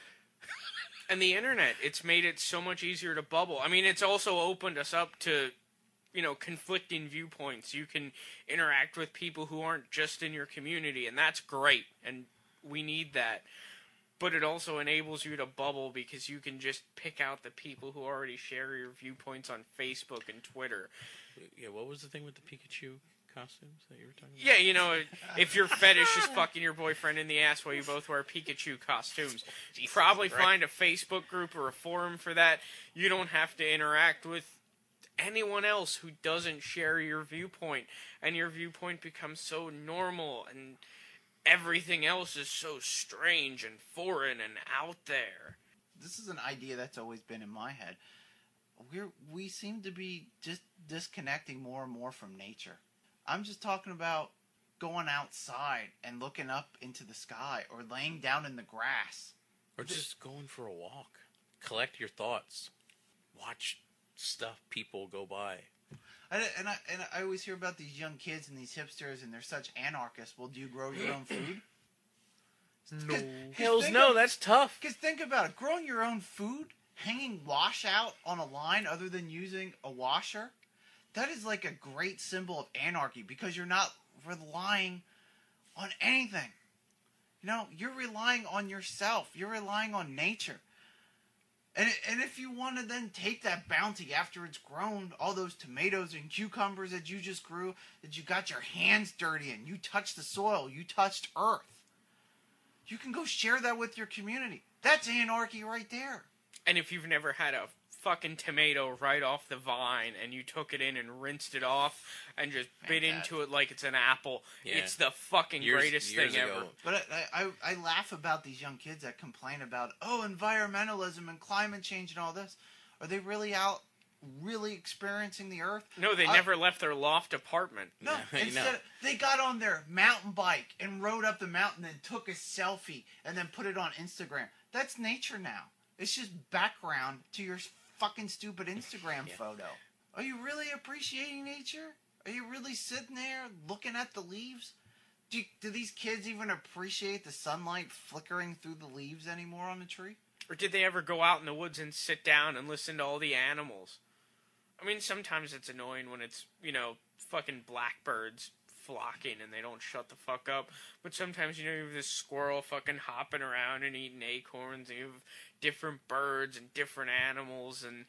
And the internet, it's made it so much easier to bubble. I mean, it's also opened us up to, you know, conflicting viewpoints. You can interact with people who aren't just in your community, and that's great, and we need that. But it also enables you to bubble because you can just pick out the people who already share your viewpoints on Facebook and Twitter. Yeah, what was the thing with the Pikachu costumes that you were talking about? Yeah, you know, if your fetish is fucking your boyfriend in the ass while you both wear Pikachu costumes, you probably find a Facebook group or a forum for that. You don't have to interact with anyone else who doesn't share your viewpoint, and your viewpoint becomes so normal, and everything else is so strange and foreign and out there. This is an idea that's always been in my head. We seem to be just disconnecting more and more from nature. I'm just talking about going outside and looking up into the sky or laying down in the grass. Or just going for a walk. Collect your thoughts. Watch stuff people go by. And I always hear about these young kids and these hipsters, and they're such anarchists. Well, do you grow your own food? No. Hells no, that's tough. Because think about it. Growing your own food, hanging wash out on a line other than using a washer, that is like a great symbol of anarchy, because you're not relying on anything. You know, you're relying on yourself. You're relying on nature. And if you want to then take that bounty after it's grown, all those tomatoes and cucumbers that you just grew, that you got your hands dirty in, you touched the soil, you touched earth, you can go share that with your community. That's anarchy right there. And if you've never had a fucking tomato right off the vine and you took it in and rinsed it off and just bit into it like it's an apple, it's the fucking greatest thing ever. But I laugh about these young kids that complain about, environmentalism and climate change and all this. Are they really out really experiencing the earth. No, they never left their loft apartment. No, No, instead they got on their mountain bike and rode up the mountain and took a selfie and then put it on Instagram. That's nature now. It's just background to your fucking stupid Instagram photo. Are you really appreciating nature? Are you really sitting there looking at the leaves? Do these kids even appreciate the sunlight flickering through the leaves anymore on the tree? Or did they ever go out in the woods and sit down and listen to all the animals? I mean, sometimes it's annoying when it's, fucking blackbirds flocking and they don't shut the fuck up. But sometimes, you have this squirrel fucking hopping around and eating acorns, and you have different birds and different animals. And,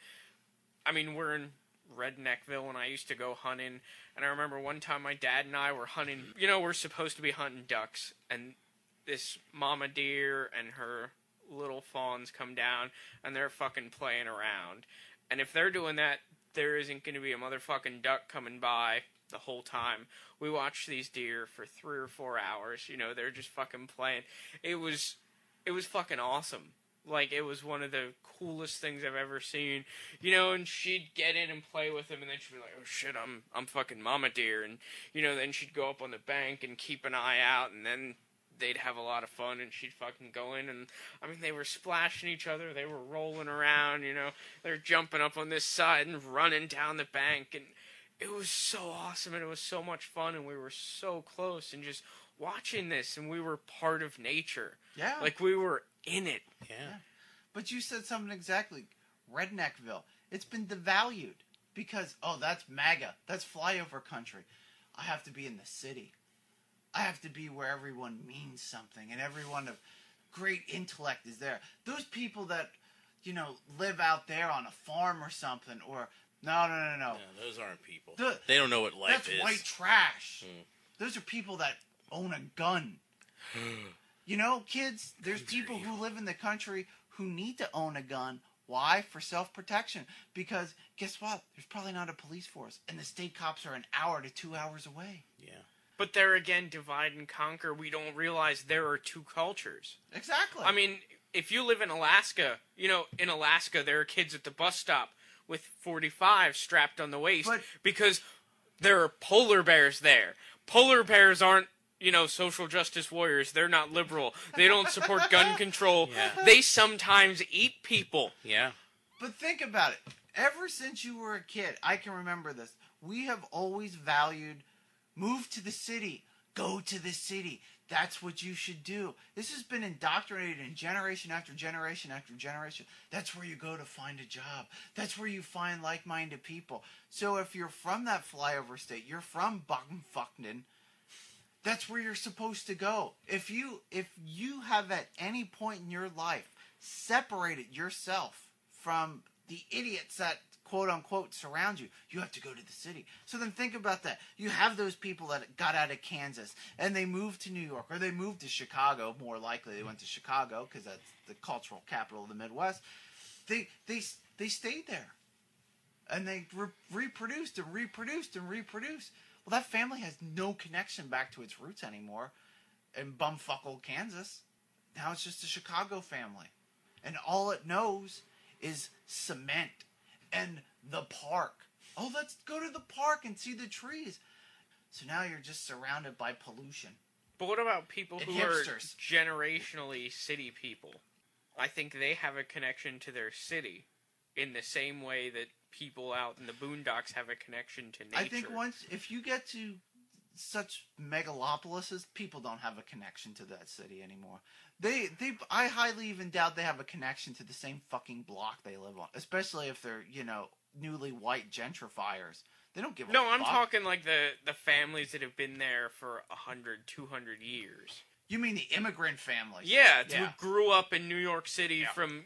I mean, we're in Redneckville and I used to go hunting. And I remember one time my dad and I were hunting. We're supposed to be hunting ducks. And this mama deer and her little fawns come down and they're fucking playing around. And if they're doing that, there isn't going to be a motherfucking duck coming by the whole time. We watched these deer for 3 or 4 hours. They're just fucking playing. It was fucking awesome. Like, it was one of the coolest things I've ever seen. And she'd get in and play with him, and then she'd be like, oh shit, I'm fucking mama deer. And, then she'd go up on the bank and keep an eye out, and then they'd have a lot of fun, and she'd fucking go in, and, I mean, they were splashing each other, they were rolling around, they're jumping up on this side and running down the bank, and it was so awesome, and it was so much fun, and we were so close, and just watching this, and we were part of nature. Yeah. Like, we were in it. Yeah. But you said something exactly. Redneckville. It's been devalued because, that's MAGA. That's flyover country. I have to be in the city. I have to be where everyone means something and everyone of great intellect is there. Those people that, live out there on a farm or something, or no. No, those aren't people. They don't know what life that's is. That's white trash. Those are people that own a gun. Kids, there's people who live in the country who need to own a gun. Why? For self-protection. Because guess what? There's probably not a police force, and the state cops are an hour to 2 hours away. Yeah. But there again, divide and conquer, we don't realize there are two cultures. Exactly. I mean, if you live in Alaska, in Alaska there are kids at the bus stop with 45 strapped on the waist because there are polar bears there. Polar bears aren't, social justice warriors. They're not liberal. They don't support gun control. Yeah. They sometimes eat people. Yeah. But think about it. Ever since you were a kid, I can remember this. We have always valued move to the city. Go to the city. That's what you should do. This has been indoctrinated in generation after generation after generation. That's where you go to find a job. That's where you find like-minded people. So if you're from that flyover state, you're from Baden-Fucknen, that's where you're supposed to go. If you have at any point in your life separated yourself from the idiots that quote-unquote surround you, you have to go to the city. So then think about that. You have those people that got out of Kansas, and they moved to New York, or they moved to Chicago, more likely they went to Chicago, because that's the cultural capital of the Midwest. They stayed there. And they reproduced and reproduced and reproduced. Well, that family has no connection back to its roots anymore in bumfuck Kansas. Now it's just a Chicago family. And all it knows is cement and the park. Oh, let's go to the park and see the trees. So now you're just surrounded by pollution. But what about people And who hipsters. are generationally city people? I think they have a connection to their city in the same way that people out in the boondocks have a connection to nature. I think if you get to such megalopolises, people don't have a connection to that city anymore. I highly even doubt they have a connection to the same fucking block they live on, especially if they're, newly white gentrifiers. They don't give a fuck. No, I'm talking like the families that have been there for 100, 200 years. You mean the immigrant families? Yeah, who grew up in New York City from,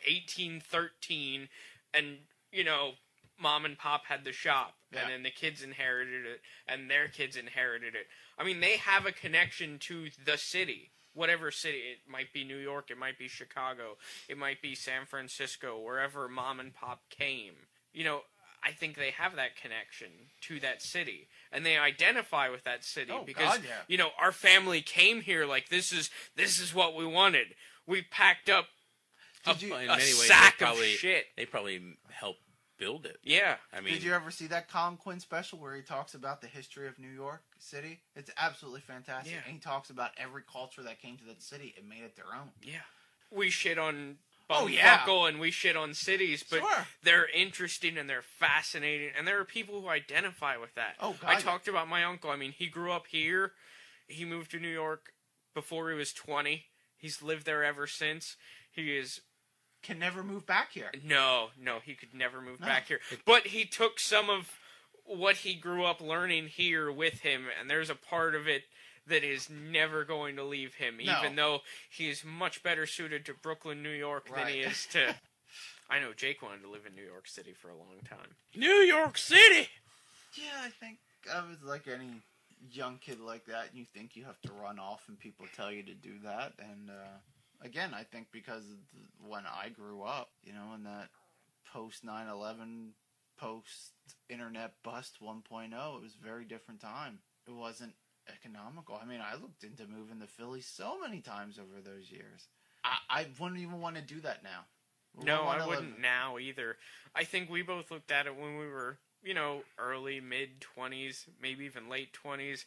1813, and, mom and pop had the shop, and then the kids inherited it, and their kids inherited it. I mean, they have a connection to the city. Whatever city. It might be New York, it might be Chicago, it might be San Francisco, wherever mom and pop came. I think they have that connection to that city, and they identify with that city because our family came here like this is what we wanted. We packed up a sack of shit. They probably helped build it. Yeah. I mean, Did you ever see that Colin Quinn special where he talks about the history of New York City? It's absolutely fantastic. Yeah. And he talks about every culture that came to that city and made it their own. Yeah. We shit on Oh, yeah. Bumfuckle and we shit on cities, but Sure. they're interesting and they're fascinating, and there are people who identify with that. Oh, God. I talked about my uncle. I mean, he grew up here. He moved to New York before he was 20. He's lived there ever since. He is... Can never move back here. No, he could never move No. back here. But he took some of what he grew up learning here with him, and there's a part of it that is never going to leave him, No. even though he is much better suited to Brooklyn, New York than he Right. is to... I know Jake wanted to live in New York City for a long time. New York City. Yeah, I think I was like any young kid like that. You think you have to run off and people tell you to do that. And again, I think because when I grew up, you know, in that post 9/11, post internet bust 1.0, it was a very different time. It wasn't economical. I mean, I looked into moving to Philly so many times over those years. I wouldn't even want to do that now. No, I wanna wouldn't live- now either. I think we both looked at it when we were, you know, early, mid-20s, maybe even late 20s.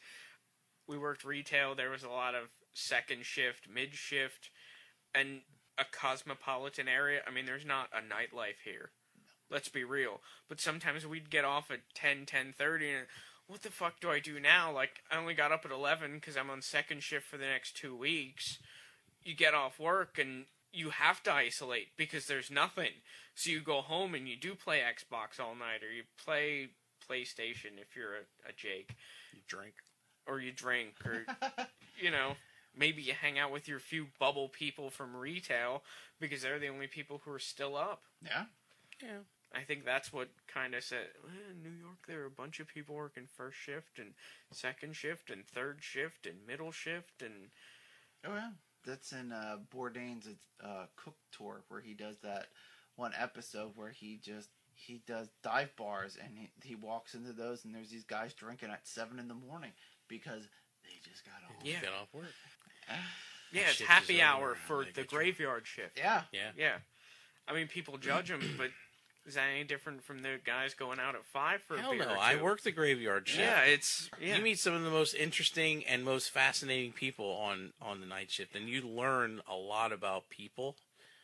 We worked retail. There was a lot of second shift, mid-shift, and a cosmopolitan area. I mean, there's not a nightlife here. Let's be real. But sometimes we'd get off at 10, 10:30, and what the fuck do I do now? Like, I only got up at 11 because I'm on second shift for the next 2 weeks. You get off work, and you have to isolate because there's nothing. So you go home and you do play Xbox all night, or you play PlayStation if you're a Jake, You drink. or you drink, or, you know, maybe you hang out with your few bubble people from retail because they're the only people who are still up. Yeah. Yeah. I think that's what kind of said, in New York, there are a bunch of people working first shift and second shift and third shift and middle shift and... Oh yeah, that's in Bourdain's cook tour where he does that one episode where he does dive bars and he walks into those and there's these guys drinking at 7 a.m. because they just got off. Yeah. Get off work. Yeah, it's Shift happy is over, hour and for they the get you. graveyard shift. Yeah. Yeah. Yeah. I mean, people judge them, but is that any different from the guys going out at 5 for Hell a beer no. or I two? work the graveyard shift. Yeah, it's... Yeah. You meet some of the most interesting and most fascinating people on the night shift, and you learn a lot about people,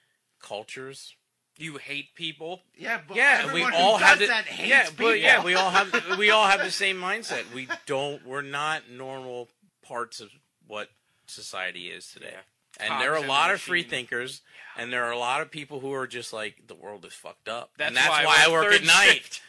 cultures. You hate people. Yeah, but Yeah, And we everyone all who have does the, that hates yeah, people. but yeah, we all have the same mindset. We're not normal parts of what society is today. Yeah. And there are a Cogs in lot the of free machine. thinkers, and there are a lot of people who are just like, the world is fucked up. That's and that's why why I work third at night. shift.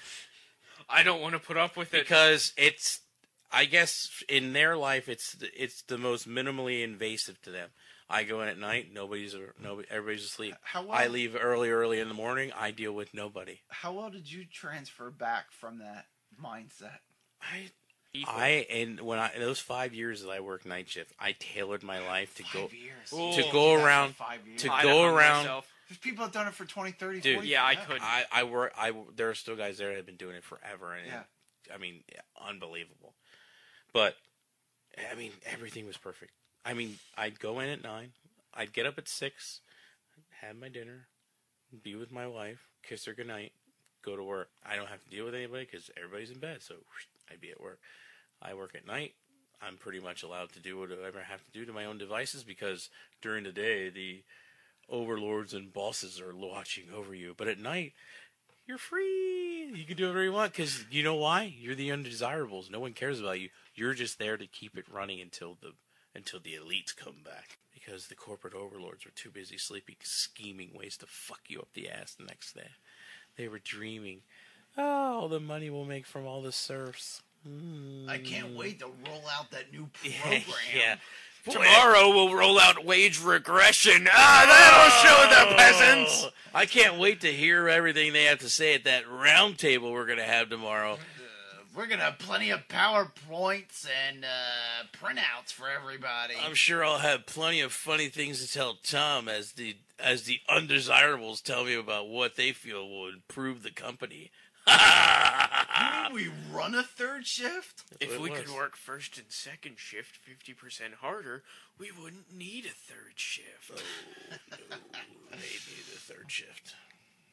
I don't want to put up with it. Because it's, I guess in their life, it's the most minimally invasive to them. I go in at night, everybody's asleep. How well, I leave early in the morning, I deal with nobody. How well did you transfer back from that mindset? People. In those 5 years that I worked night shift, I tailored my life to go 5 years. Ooh. to Oh, go Did that for around 5 years. to I'd go hung around. myself. There's people that have done it for 20, 30, Dude, 40. yeah, I couldn't. I work. There are still guys there that have been doing it forever, and Yeah. I mean, unbelievable. But I mean, everything was perfect. I mean, I'd go in at 9, I'd get up at 6, have my dinner, be with my wife, kiss her goodnight, go to work. I don't have to deal with anybody because everybody's in bed, so I'd be at work. I work at night. I'm pretty much allowed to do whatever I have to do to my own devices because during the day, the overlords and bosses are watching over you. But at night, you're free. You can do whatever you want because you know why? You're the undesirables. No one cares about you. You're just there to keep it running until the elites come back because the corporate overlords were too busy sleeping, scheming ways to fuck you up the ass the next day. They were dreaming, all the money we'll make from all the serfs. I can't wait to roll out that new program. Yeah. Tomorrow we'll roll out wage regression. That'll show the peasants. I can't wait to hear everything they have to say at that round table we're going to have tomorrow. We're going to have plenty of PowerPoints and printouts for everybody. I'm sure I'll have plenty of funny things to tell Tom as the undesirables tell me about what they feel will improve the company. You mean we run a third shift? If what we it could was. work first and second shift 50% harder, we wouldn't need a third shift. They need a third shift.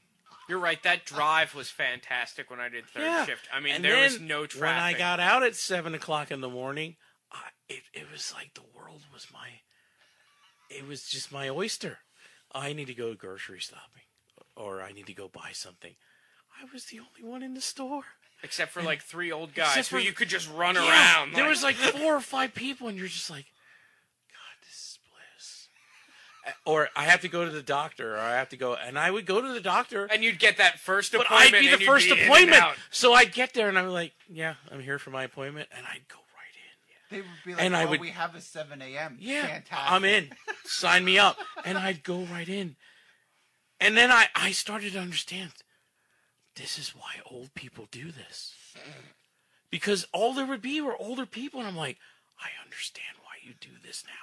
You're right. That drive was fantastic when I did third shift. I mean, And there was then no traffic. When I got out at 7 o'clock in the morning, it was like the world was it was just my oyster. I need to go grocery shopping, or I need to go buy something. I was the only one in the store. Except for like 3 old guys Except who for- you could just run Yeah, around. There like- was like 4 or 5 people, and you're just like, God, this is bliss. Or I have to go to the doctor, or I have to go, and I would go to the doctor, And you'd get that first but appointment. I'd be the and you'd first be in and appointment. out. So I'd get there, and I'm like, yeah, I'm here for my appointment, and I'd go right in. They would be like, And I "Oh, would- we have a 7 a.m. Yeah, Fantastic. I'm in. Sign me up. And I'd go right in. And then I started to understand, this is why old people do this. Because all there would be were older people, and I'm like, I understand why you do this now.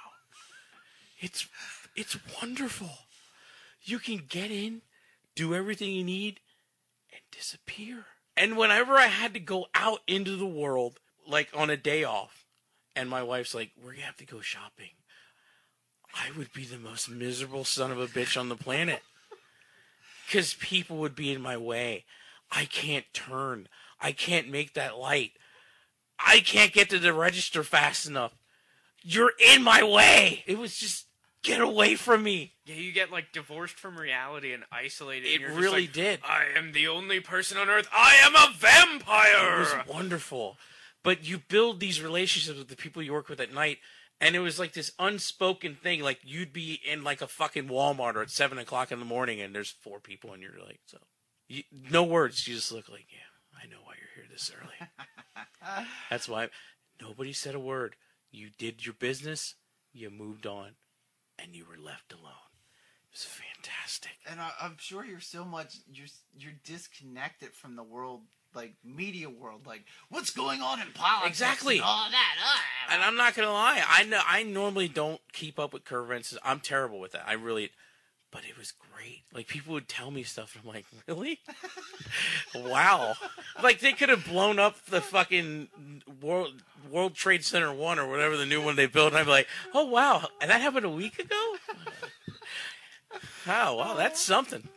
It's wonderful. You can get in, do everything you need, and disappear. And whenever I had to go out into the world, like on a day off, and my wife's like, we're going to have to go shopping, I would be the most miserable son of a bitch on the planet. Because people would be in my way. I can't turn. I can't make that light. I can't get to the register fast enough. You're in my way. It was just, get away from me. Yeah, you get like divorced from reality and isolated. It and you're just really like, did. I am the only person on earth. I am a vampire. It was wonderful. But you build these relationships with the people you work with at night, and it was like this unspoken thing. Like, you'd be in like a fucking Walmart or at 7 o'clock in the morning, and there's 4 people, and you're like, so. No words. You just look like, yeah, I know why you're here this early. That's why nobody said a word. You did your business, you moved on, and you were left alone. It was fantastic. And I'm sure you're so much you're disconnected from the world, like media world, like what's going on in politics, Exactly. and all that. And I'm not gonna lie, I normally don't keep up with current events. I'm terrible with that. I really, but it was great. Like, people would tell me stuff, and I'm like, really? Wow. Like, they could have blown up the fucking World Trade Center 1 or whatever the new one they built, and I'd be like, oh wow, and that happened a week ago? Oh wow, that's something.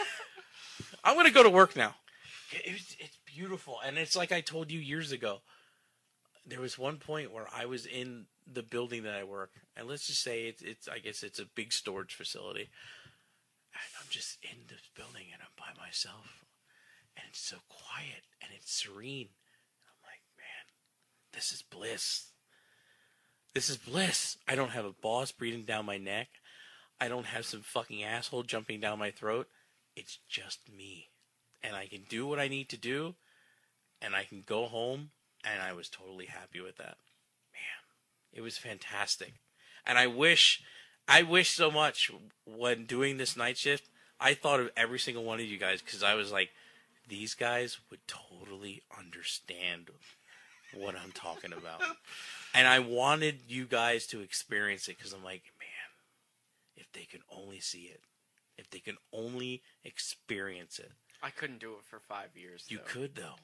I'm gonna go to work now. It's beautiful, and it's like I told you years ago. There was one point where I was in the building that I work, and let's just say it's I guess it's a big storage facility, and I'm just in this building, and I'm by myself, and it's so quiet, and it's serene. I'm like, man, this is bliss. This is bliss. I don't have a boss breathing down my neck. I don't have some fucking asshole jumping down my throat. It's just me, and I can do what I need to do, and I can go home. And I was totally happy with that. Man, it was fantastic. And I wish so much when doing this night shift, I thought of every single one of you guys, because I was like, these guys would totally understand what I'm talking about. And I wanted you guys to experience it, because I'm like, man, if they can only see it, if they can only experience it. I couldn't do it for 5 years. You could, though.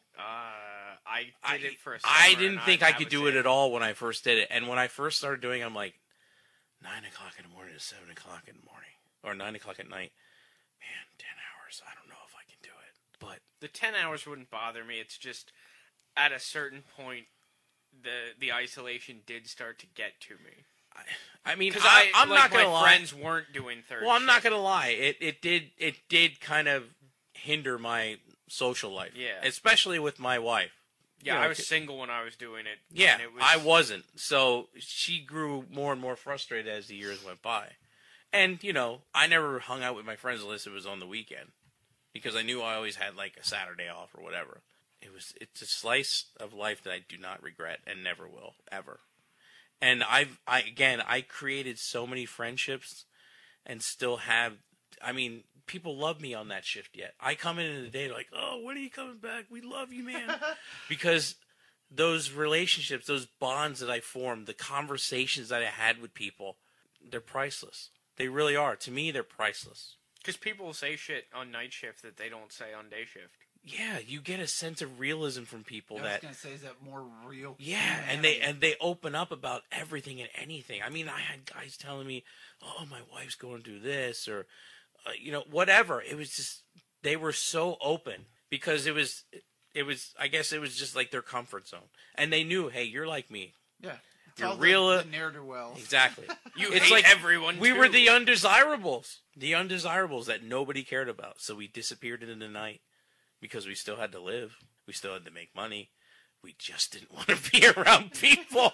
I did it for a summer. I didn't think I that could was do it at all when I first did it. And when I first started doing it, I'm like, 9 o'clock in the morning to 7 o'clock in the morning. Or 9 o'clock at night. Man, 10 hours. I don't know if I can do it. But The 10 hours wouldn't bother me. It's just, at a certain point, the isolation did start to get to me. I mean, Because I'm like, not going to my lie. friends weren't doing third Well, I'm not shift. going to lie. It did kind of hinder my social life. Yeah. Especially with my wife. Yeah, You know, I was single when I was doing it. Yeah, and it was, I wasn't. So she grew more and more frustrated as the years went by. And, you know, I never hung out with my friends unless it was on the weekend. Because I knew I always had, like, a Saturday off or whatever. It's a slice of life that I do not regret and never will, ever. And I created so many friendships and still have, I mean, people love me on that shift yet. I come in the day like, oh, when are you coming back? We love you, man. Because those relationships, those bonds that I formed, the conversations that I had with people, they're priceless. They really are. To me, they're priceless. Because people say shit on night shift that they don't say on day shift. Yeah, you get a sense of realism from people I was that gonna say, is that more real? yeah, humanity? and they open up about everything and anything. I mean, I had guys telling me, "Oh, my wife's going through this," or you know, whatever. It was just they were so open because it was I guess it was just like their comfort zone, and they knew, hey, you're like me. Yeah. You're Tell real. the ne'er-do-wells. Exactly. You It's hate like everyone. We too. were the undesirables. The undesirables that nobody cared about. So we disappeared into the night because we still had to live. We still had to make money. We just didn't want to be around people.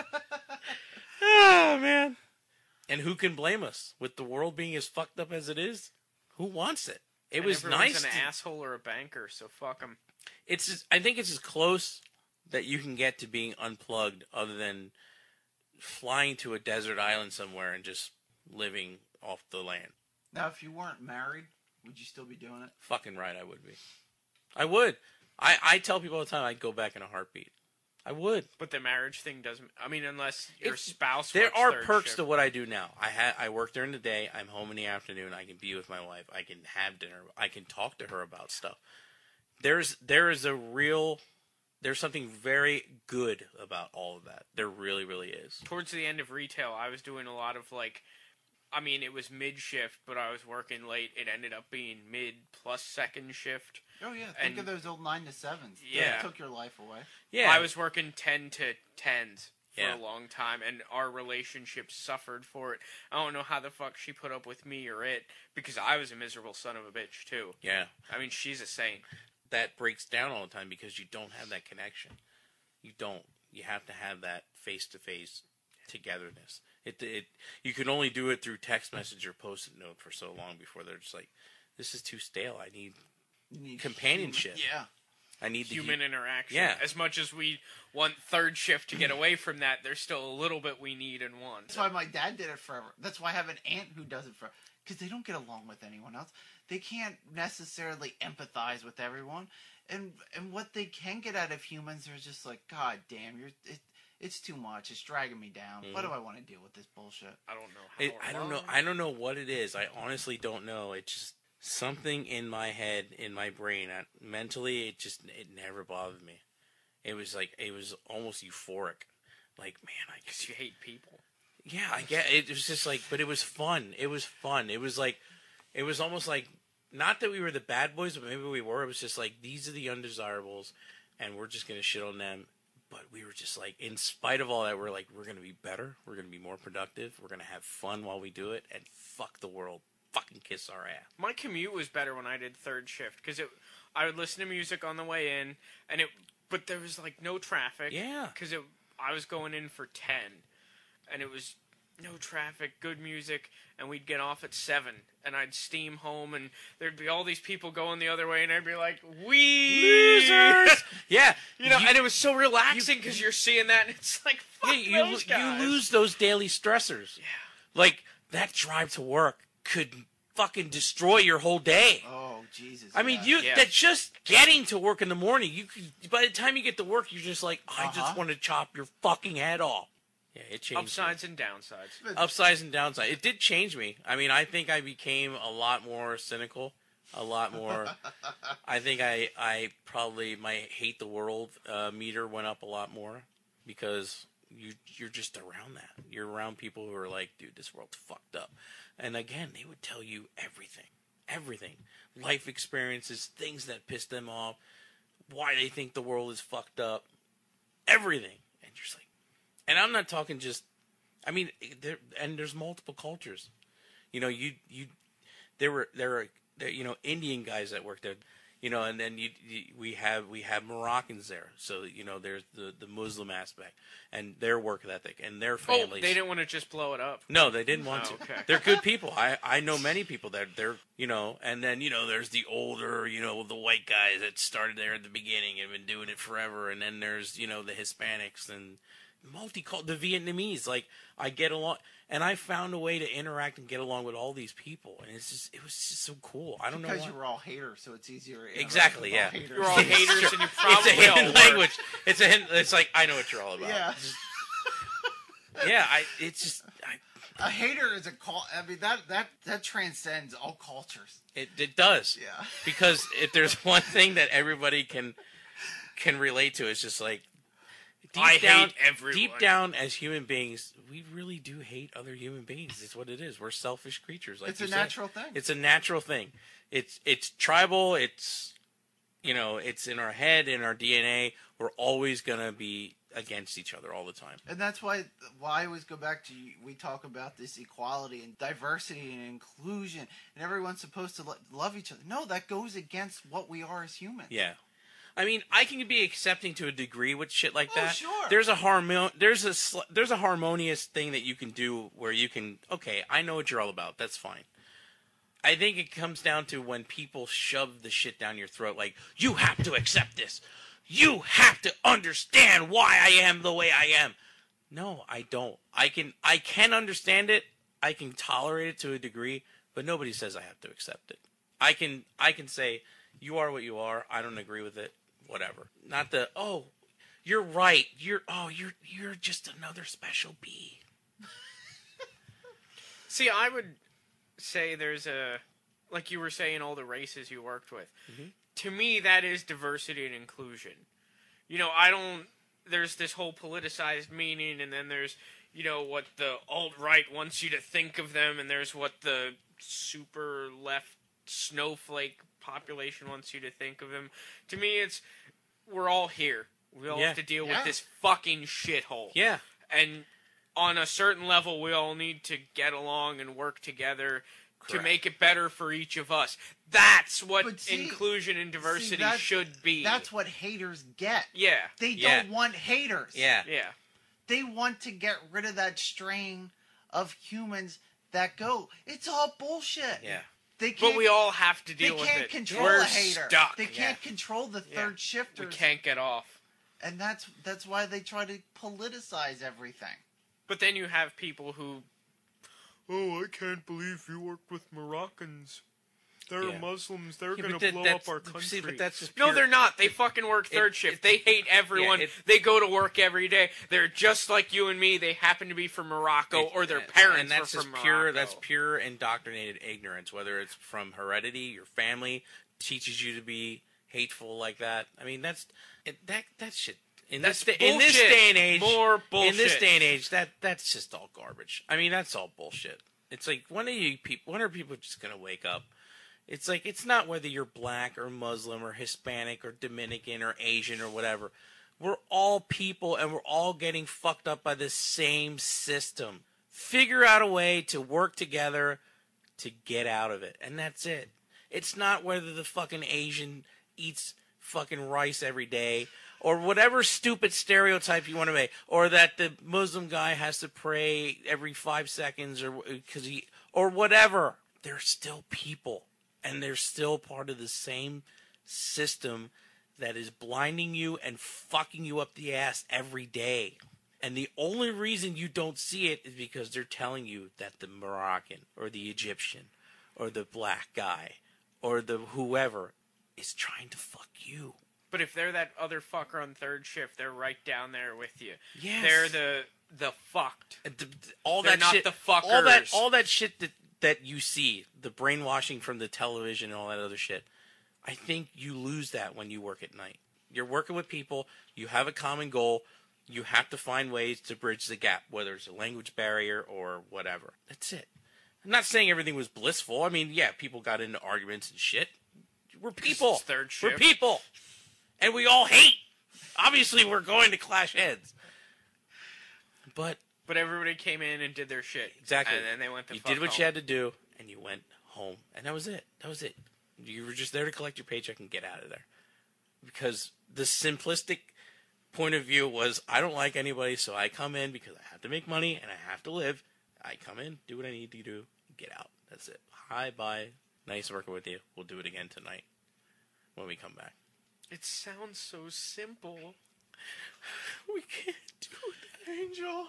Oh, man. And who can blame us? With the world being as fucked up as it is, who wants it? It And was everyone's nice. An asshole or a banker, so fuck them. I think it's as close that you can get to being unplugged other than flying to a desert island somewhere and just living off the land. Now, if you weren't married, would you still be doing it? Fucking right, I would be. I would. I tell people all the time I'd go back in a heartbeat. I would. But the marriage thing doesn't. I mean, unless your spouse. There works are third perks shift. to what I do now. I work during the day. I'm home in the afternoon. I can be with my wife. I can have dinner. I can talk to her about stuff. There's something very good about all of that. There really, really is. Towards the end of retail, I was doing a lot of I mean, it was mid shift, but I was working late. It ended up being mid plus second shift. Oh, yeah. Think And- of those old 9 to 7s. Yeah. That took your life away. Yeah. I was working 10 to 10s for Yeah. a long time, and our relationship suffered for it. I don't know how the fuck she put up with me or it, because I was a miserable son of a bitch, too. Yeah. I mean, she's a saint. That breaks down all the time because you don't have that connection. You don't. You have to have that face-to-face togetherness. You can only do it through text message or post-it note for so long before they're just like, this is too stale. I need You need companionship. Yeah. I need the Human interaction. Yeah. As much as we want third shift to get away from that, there's still a little bit we need and want. That's why my dad did it forever. That's why I have an aunt who does it forever. Because they don't get along with anyone else. They can't necessarily empathize with everyone. And what they can get out of humans are just like, God damn, it's too much. It's dragging me down. Why do I want to deal with this bullshit? I don't know how. I don't know. I don't know what it is. I honestly don't know. It's just something in my head, in my brain. Mentally, it never bothered me. It was almost euphoric. Like, man, Because you hate people. yeah, I get it. It was just like, but it was fun. It was fun. It was like, it was almost like, not that we were the bad boys, but maybe we were. It was just like, these are the undesirables, and we're just gonna shit on them. But we were just like, in spite of all that, we're like, we're gonna be better. We're gonna be more productive. We're gonna have fun while we do it, and fuck the world. Fucking kiss our ass. My commute was better when I did third shift because I would listen to music on the way in, but there was like no traffic. Yeah. Because I was going in for 10, and it was no traffic, good music, and we'd get off at 7, and I'd steam home, and there'd be all these people going the other way, and I'd be like, Losers. Yeah. and it was so relaxing because you're seeing that, and it's like, fuck Yeah, those guys. you lose those daily stressors. Yeah. Like, that drive to work could fucking destroy your whole day. Oh, Jesus. I mean, Yeah. that just getting to work in the morning, by the time you get to work, you're just like, I just want to chop your fucking head off. Yeah, it changed me. Upsides and downsides. Upsides and downsides. It did change me. I mean, I think I became a lot more cynical, a lot more. I think I probably, my hate the world meter went up a lot more because you're just around that. You're around people who are like, dude, this world's fucked up. And again, they would tell you everything. Life experiences, things that piss them off, why they think the world is fucked up, everything. And you're just like, and I'm not talking just, I mean, there's multiple cultures. There are Indian guys that work there, and then we have Moroccans there. So, there's the Muslim aspect and their work ethic and their families. Oh, they didn't want to just blow it up. No, they didn't want to. Okay. They're good people. I know many people that they're, and then, there's the older, the white guys that started there at the beginning and been doing it forever. And then there's, the Hispanics and the Vietnamese. Like, I get along, and I found a way to interact and get along with all these people. And it was just so cool. I don't know Because why. you were all haters, so it's easier to interact Exactly, with all yeah. haters. You're all haters, and you It's a probably all hidden were. language. It's a hidden, it's like, I know what you're all about. Yeah. Yeah, it's just, A hater is a cult. I mean, that transcends all cultures. it does. Yeah. Because if there's one thing that everybody can relate to, it's just like, I hate everyone. Deep down, as human beings, we really do hate other human beings. It's what it is. We're selfish creatures. Like It's you a said. natural thing. It's a natural thing. It's tribal. It's it's in our head, in our DNA. We're always gonna be against each other all the time. And that's why I always go back to, we talk about this equality and diversity and inclusion, and everyone's supposed to love each other. No, that goes against what we are as humans. Yeah. I mean, I can be accepting to a degree with shit like that. Sure. There's a harmonious thing that you can do where you can, okay, I know what you're all about. That's fine. I think it comes down to when people shove the shit down your throat, like, you have to accept this. You have to understand why I am the way I am. No, I don't. I can understand it. I can tolerate it to a degree, but nobody says I have to accept it. I can say, you are what you are. I don't agree with it. Whatever. Not the, oh, you're right. You're just another special bee. See, I would say there's like you were saying, all the races you worked with. Mm-hmm. To me, that is diversity and inclusion. There's this whole politicized meaning, and then there's, what the alt-right wants you to think of them, and there's what the super left snowflake population wants you to think of them. To me, we're all here. We all have to deal with this fucking shithole. Yeah. And on a certain level, we all need to get along and work together to make it better for each of us. That's what inclusion and diversity should be. That's what haters get. Yeah. They don't want haters. Yeah. Yeah. They want to get rid of that strain of humans that go, it's all bullshit. Yeah. But we all have to deal with it. They can't control We're a hater. stuck. They can't control the third shifters. We can't get off. And that's why they try to politicize everything. But then you have people who, I can't believe you work with Moroccans. They're Muslims. They're going to blow up our country. See, but that's just No, they're not. They fucking work third shift. They hate everyone. They go to work every day. They're just like you and me. They happen to be from Morocco, or their parents that's were from just Morocco. That's pure indoctrinated ignorance, whether it's from heredity, your family teaches you to be hateful like that. I mean, that shit. In this day and age, more bullshit. In this day and age, that's just all garbage. I mean, that's all bullshit. It's like, when are people just gonna wake up? It's like, it's not whether you're black or Muslim or Hispanic or Dominican or Asian or whatever. We're all people, and we're all getting fucked up by the same system. Figure out a way to work together to get out of it, and that's it. It's not whether the fucking Asian eats fucking rice every day, or whatever stupid stereotype you want to make, or that the Muslim guy has to pray every 5 seconds, or whatever. They're still people, and they're still part of the same system that is blinding you and fucking you up the ass every day. And the only reason you don't see it is because they're telling you that the Moroccan or the Egyptian or the black guy or the whoever is trying to fuck you. But if they're that other fucker on third shift, they're right down there with you. Yes. They're the fucked. All they're that not shit, the fuckers. All that shit that you see, the brainwashing from the television and all that other shit, I think you lose that when you work at night. You're working with people, you have a common goal, you have to find ways to bridge the gap, whether it's a language barrier or whatever. That's it. I'm not saying everything was blissful. I mean, yeah, people got into arguments and shit. We're people. Third shift. We're people. And we all hate. Obviously, we're going to clash heads. But everybody came in and did their shit. Exactly. And then they went to You fuck did what home. you had to do, and you went home. And that was it. That was it. You were just there to collect your paycheck and get out of there. Because the simplistic point of view was, I don't like anybody, so I come in because I have to make money and I have to live. I come in, do what I need to do, get out. That's it. Hi, bye. Nice working with you. We'll do it again tonight when we come back. It sounds so simple. We can't do that, Angel.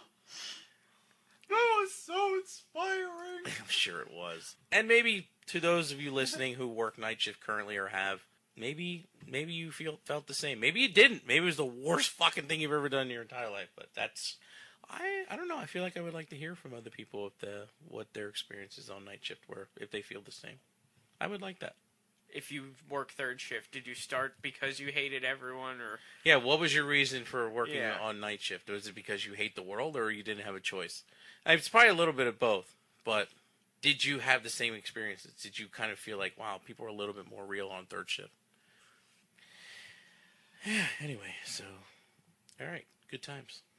That was so inspiring. I'm sure it was. And maybe to those of you listening who work night shift currently or have, maybe you felt the same. Maybe you didn't. Maybe it was the worst fucking thing you've ever done in your entire life. But that's, I don't know. I feel like I would like to hear from other people what their experiences on night shift were, if they feel the same. I would like that. if you work third shift? Did you start because you hated everyone, or Yeah, what was your reason for working Yeah. on night shift? Was it because you hate the world, or you didn't have a choice? It's probably a little bit of both, but did you have the same experiences? Did you kind of feel like, wow, people are a little bit more real on third shift? Yeah, anyway, so, all right, good times.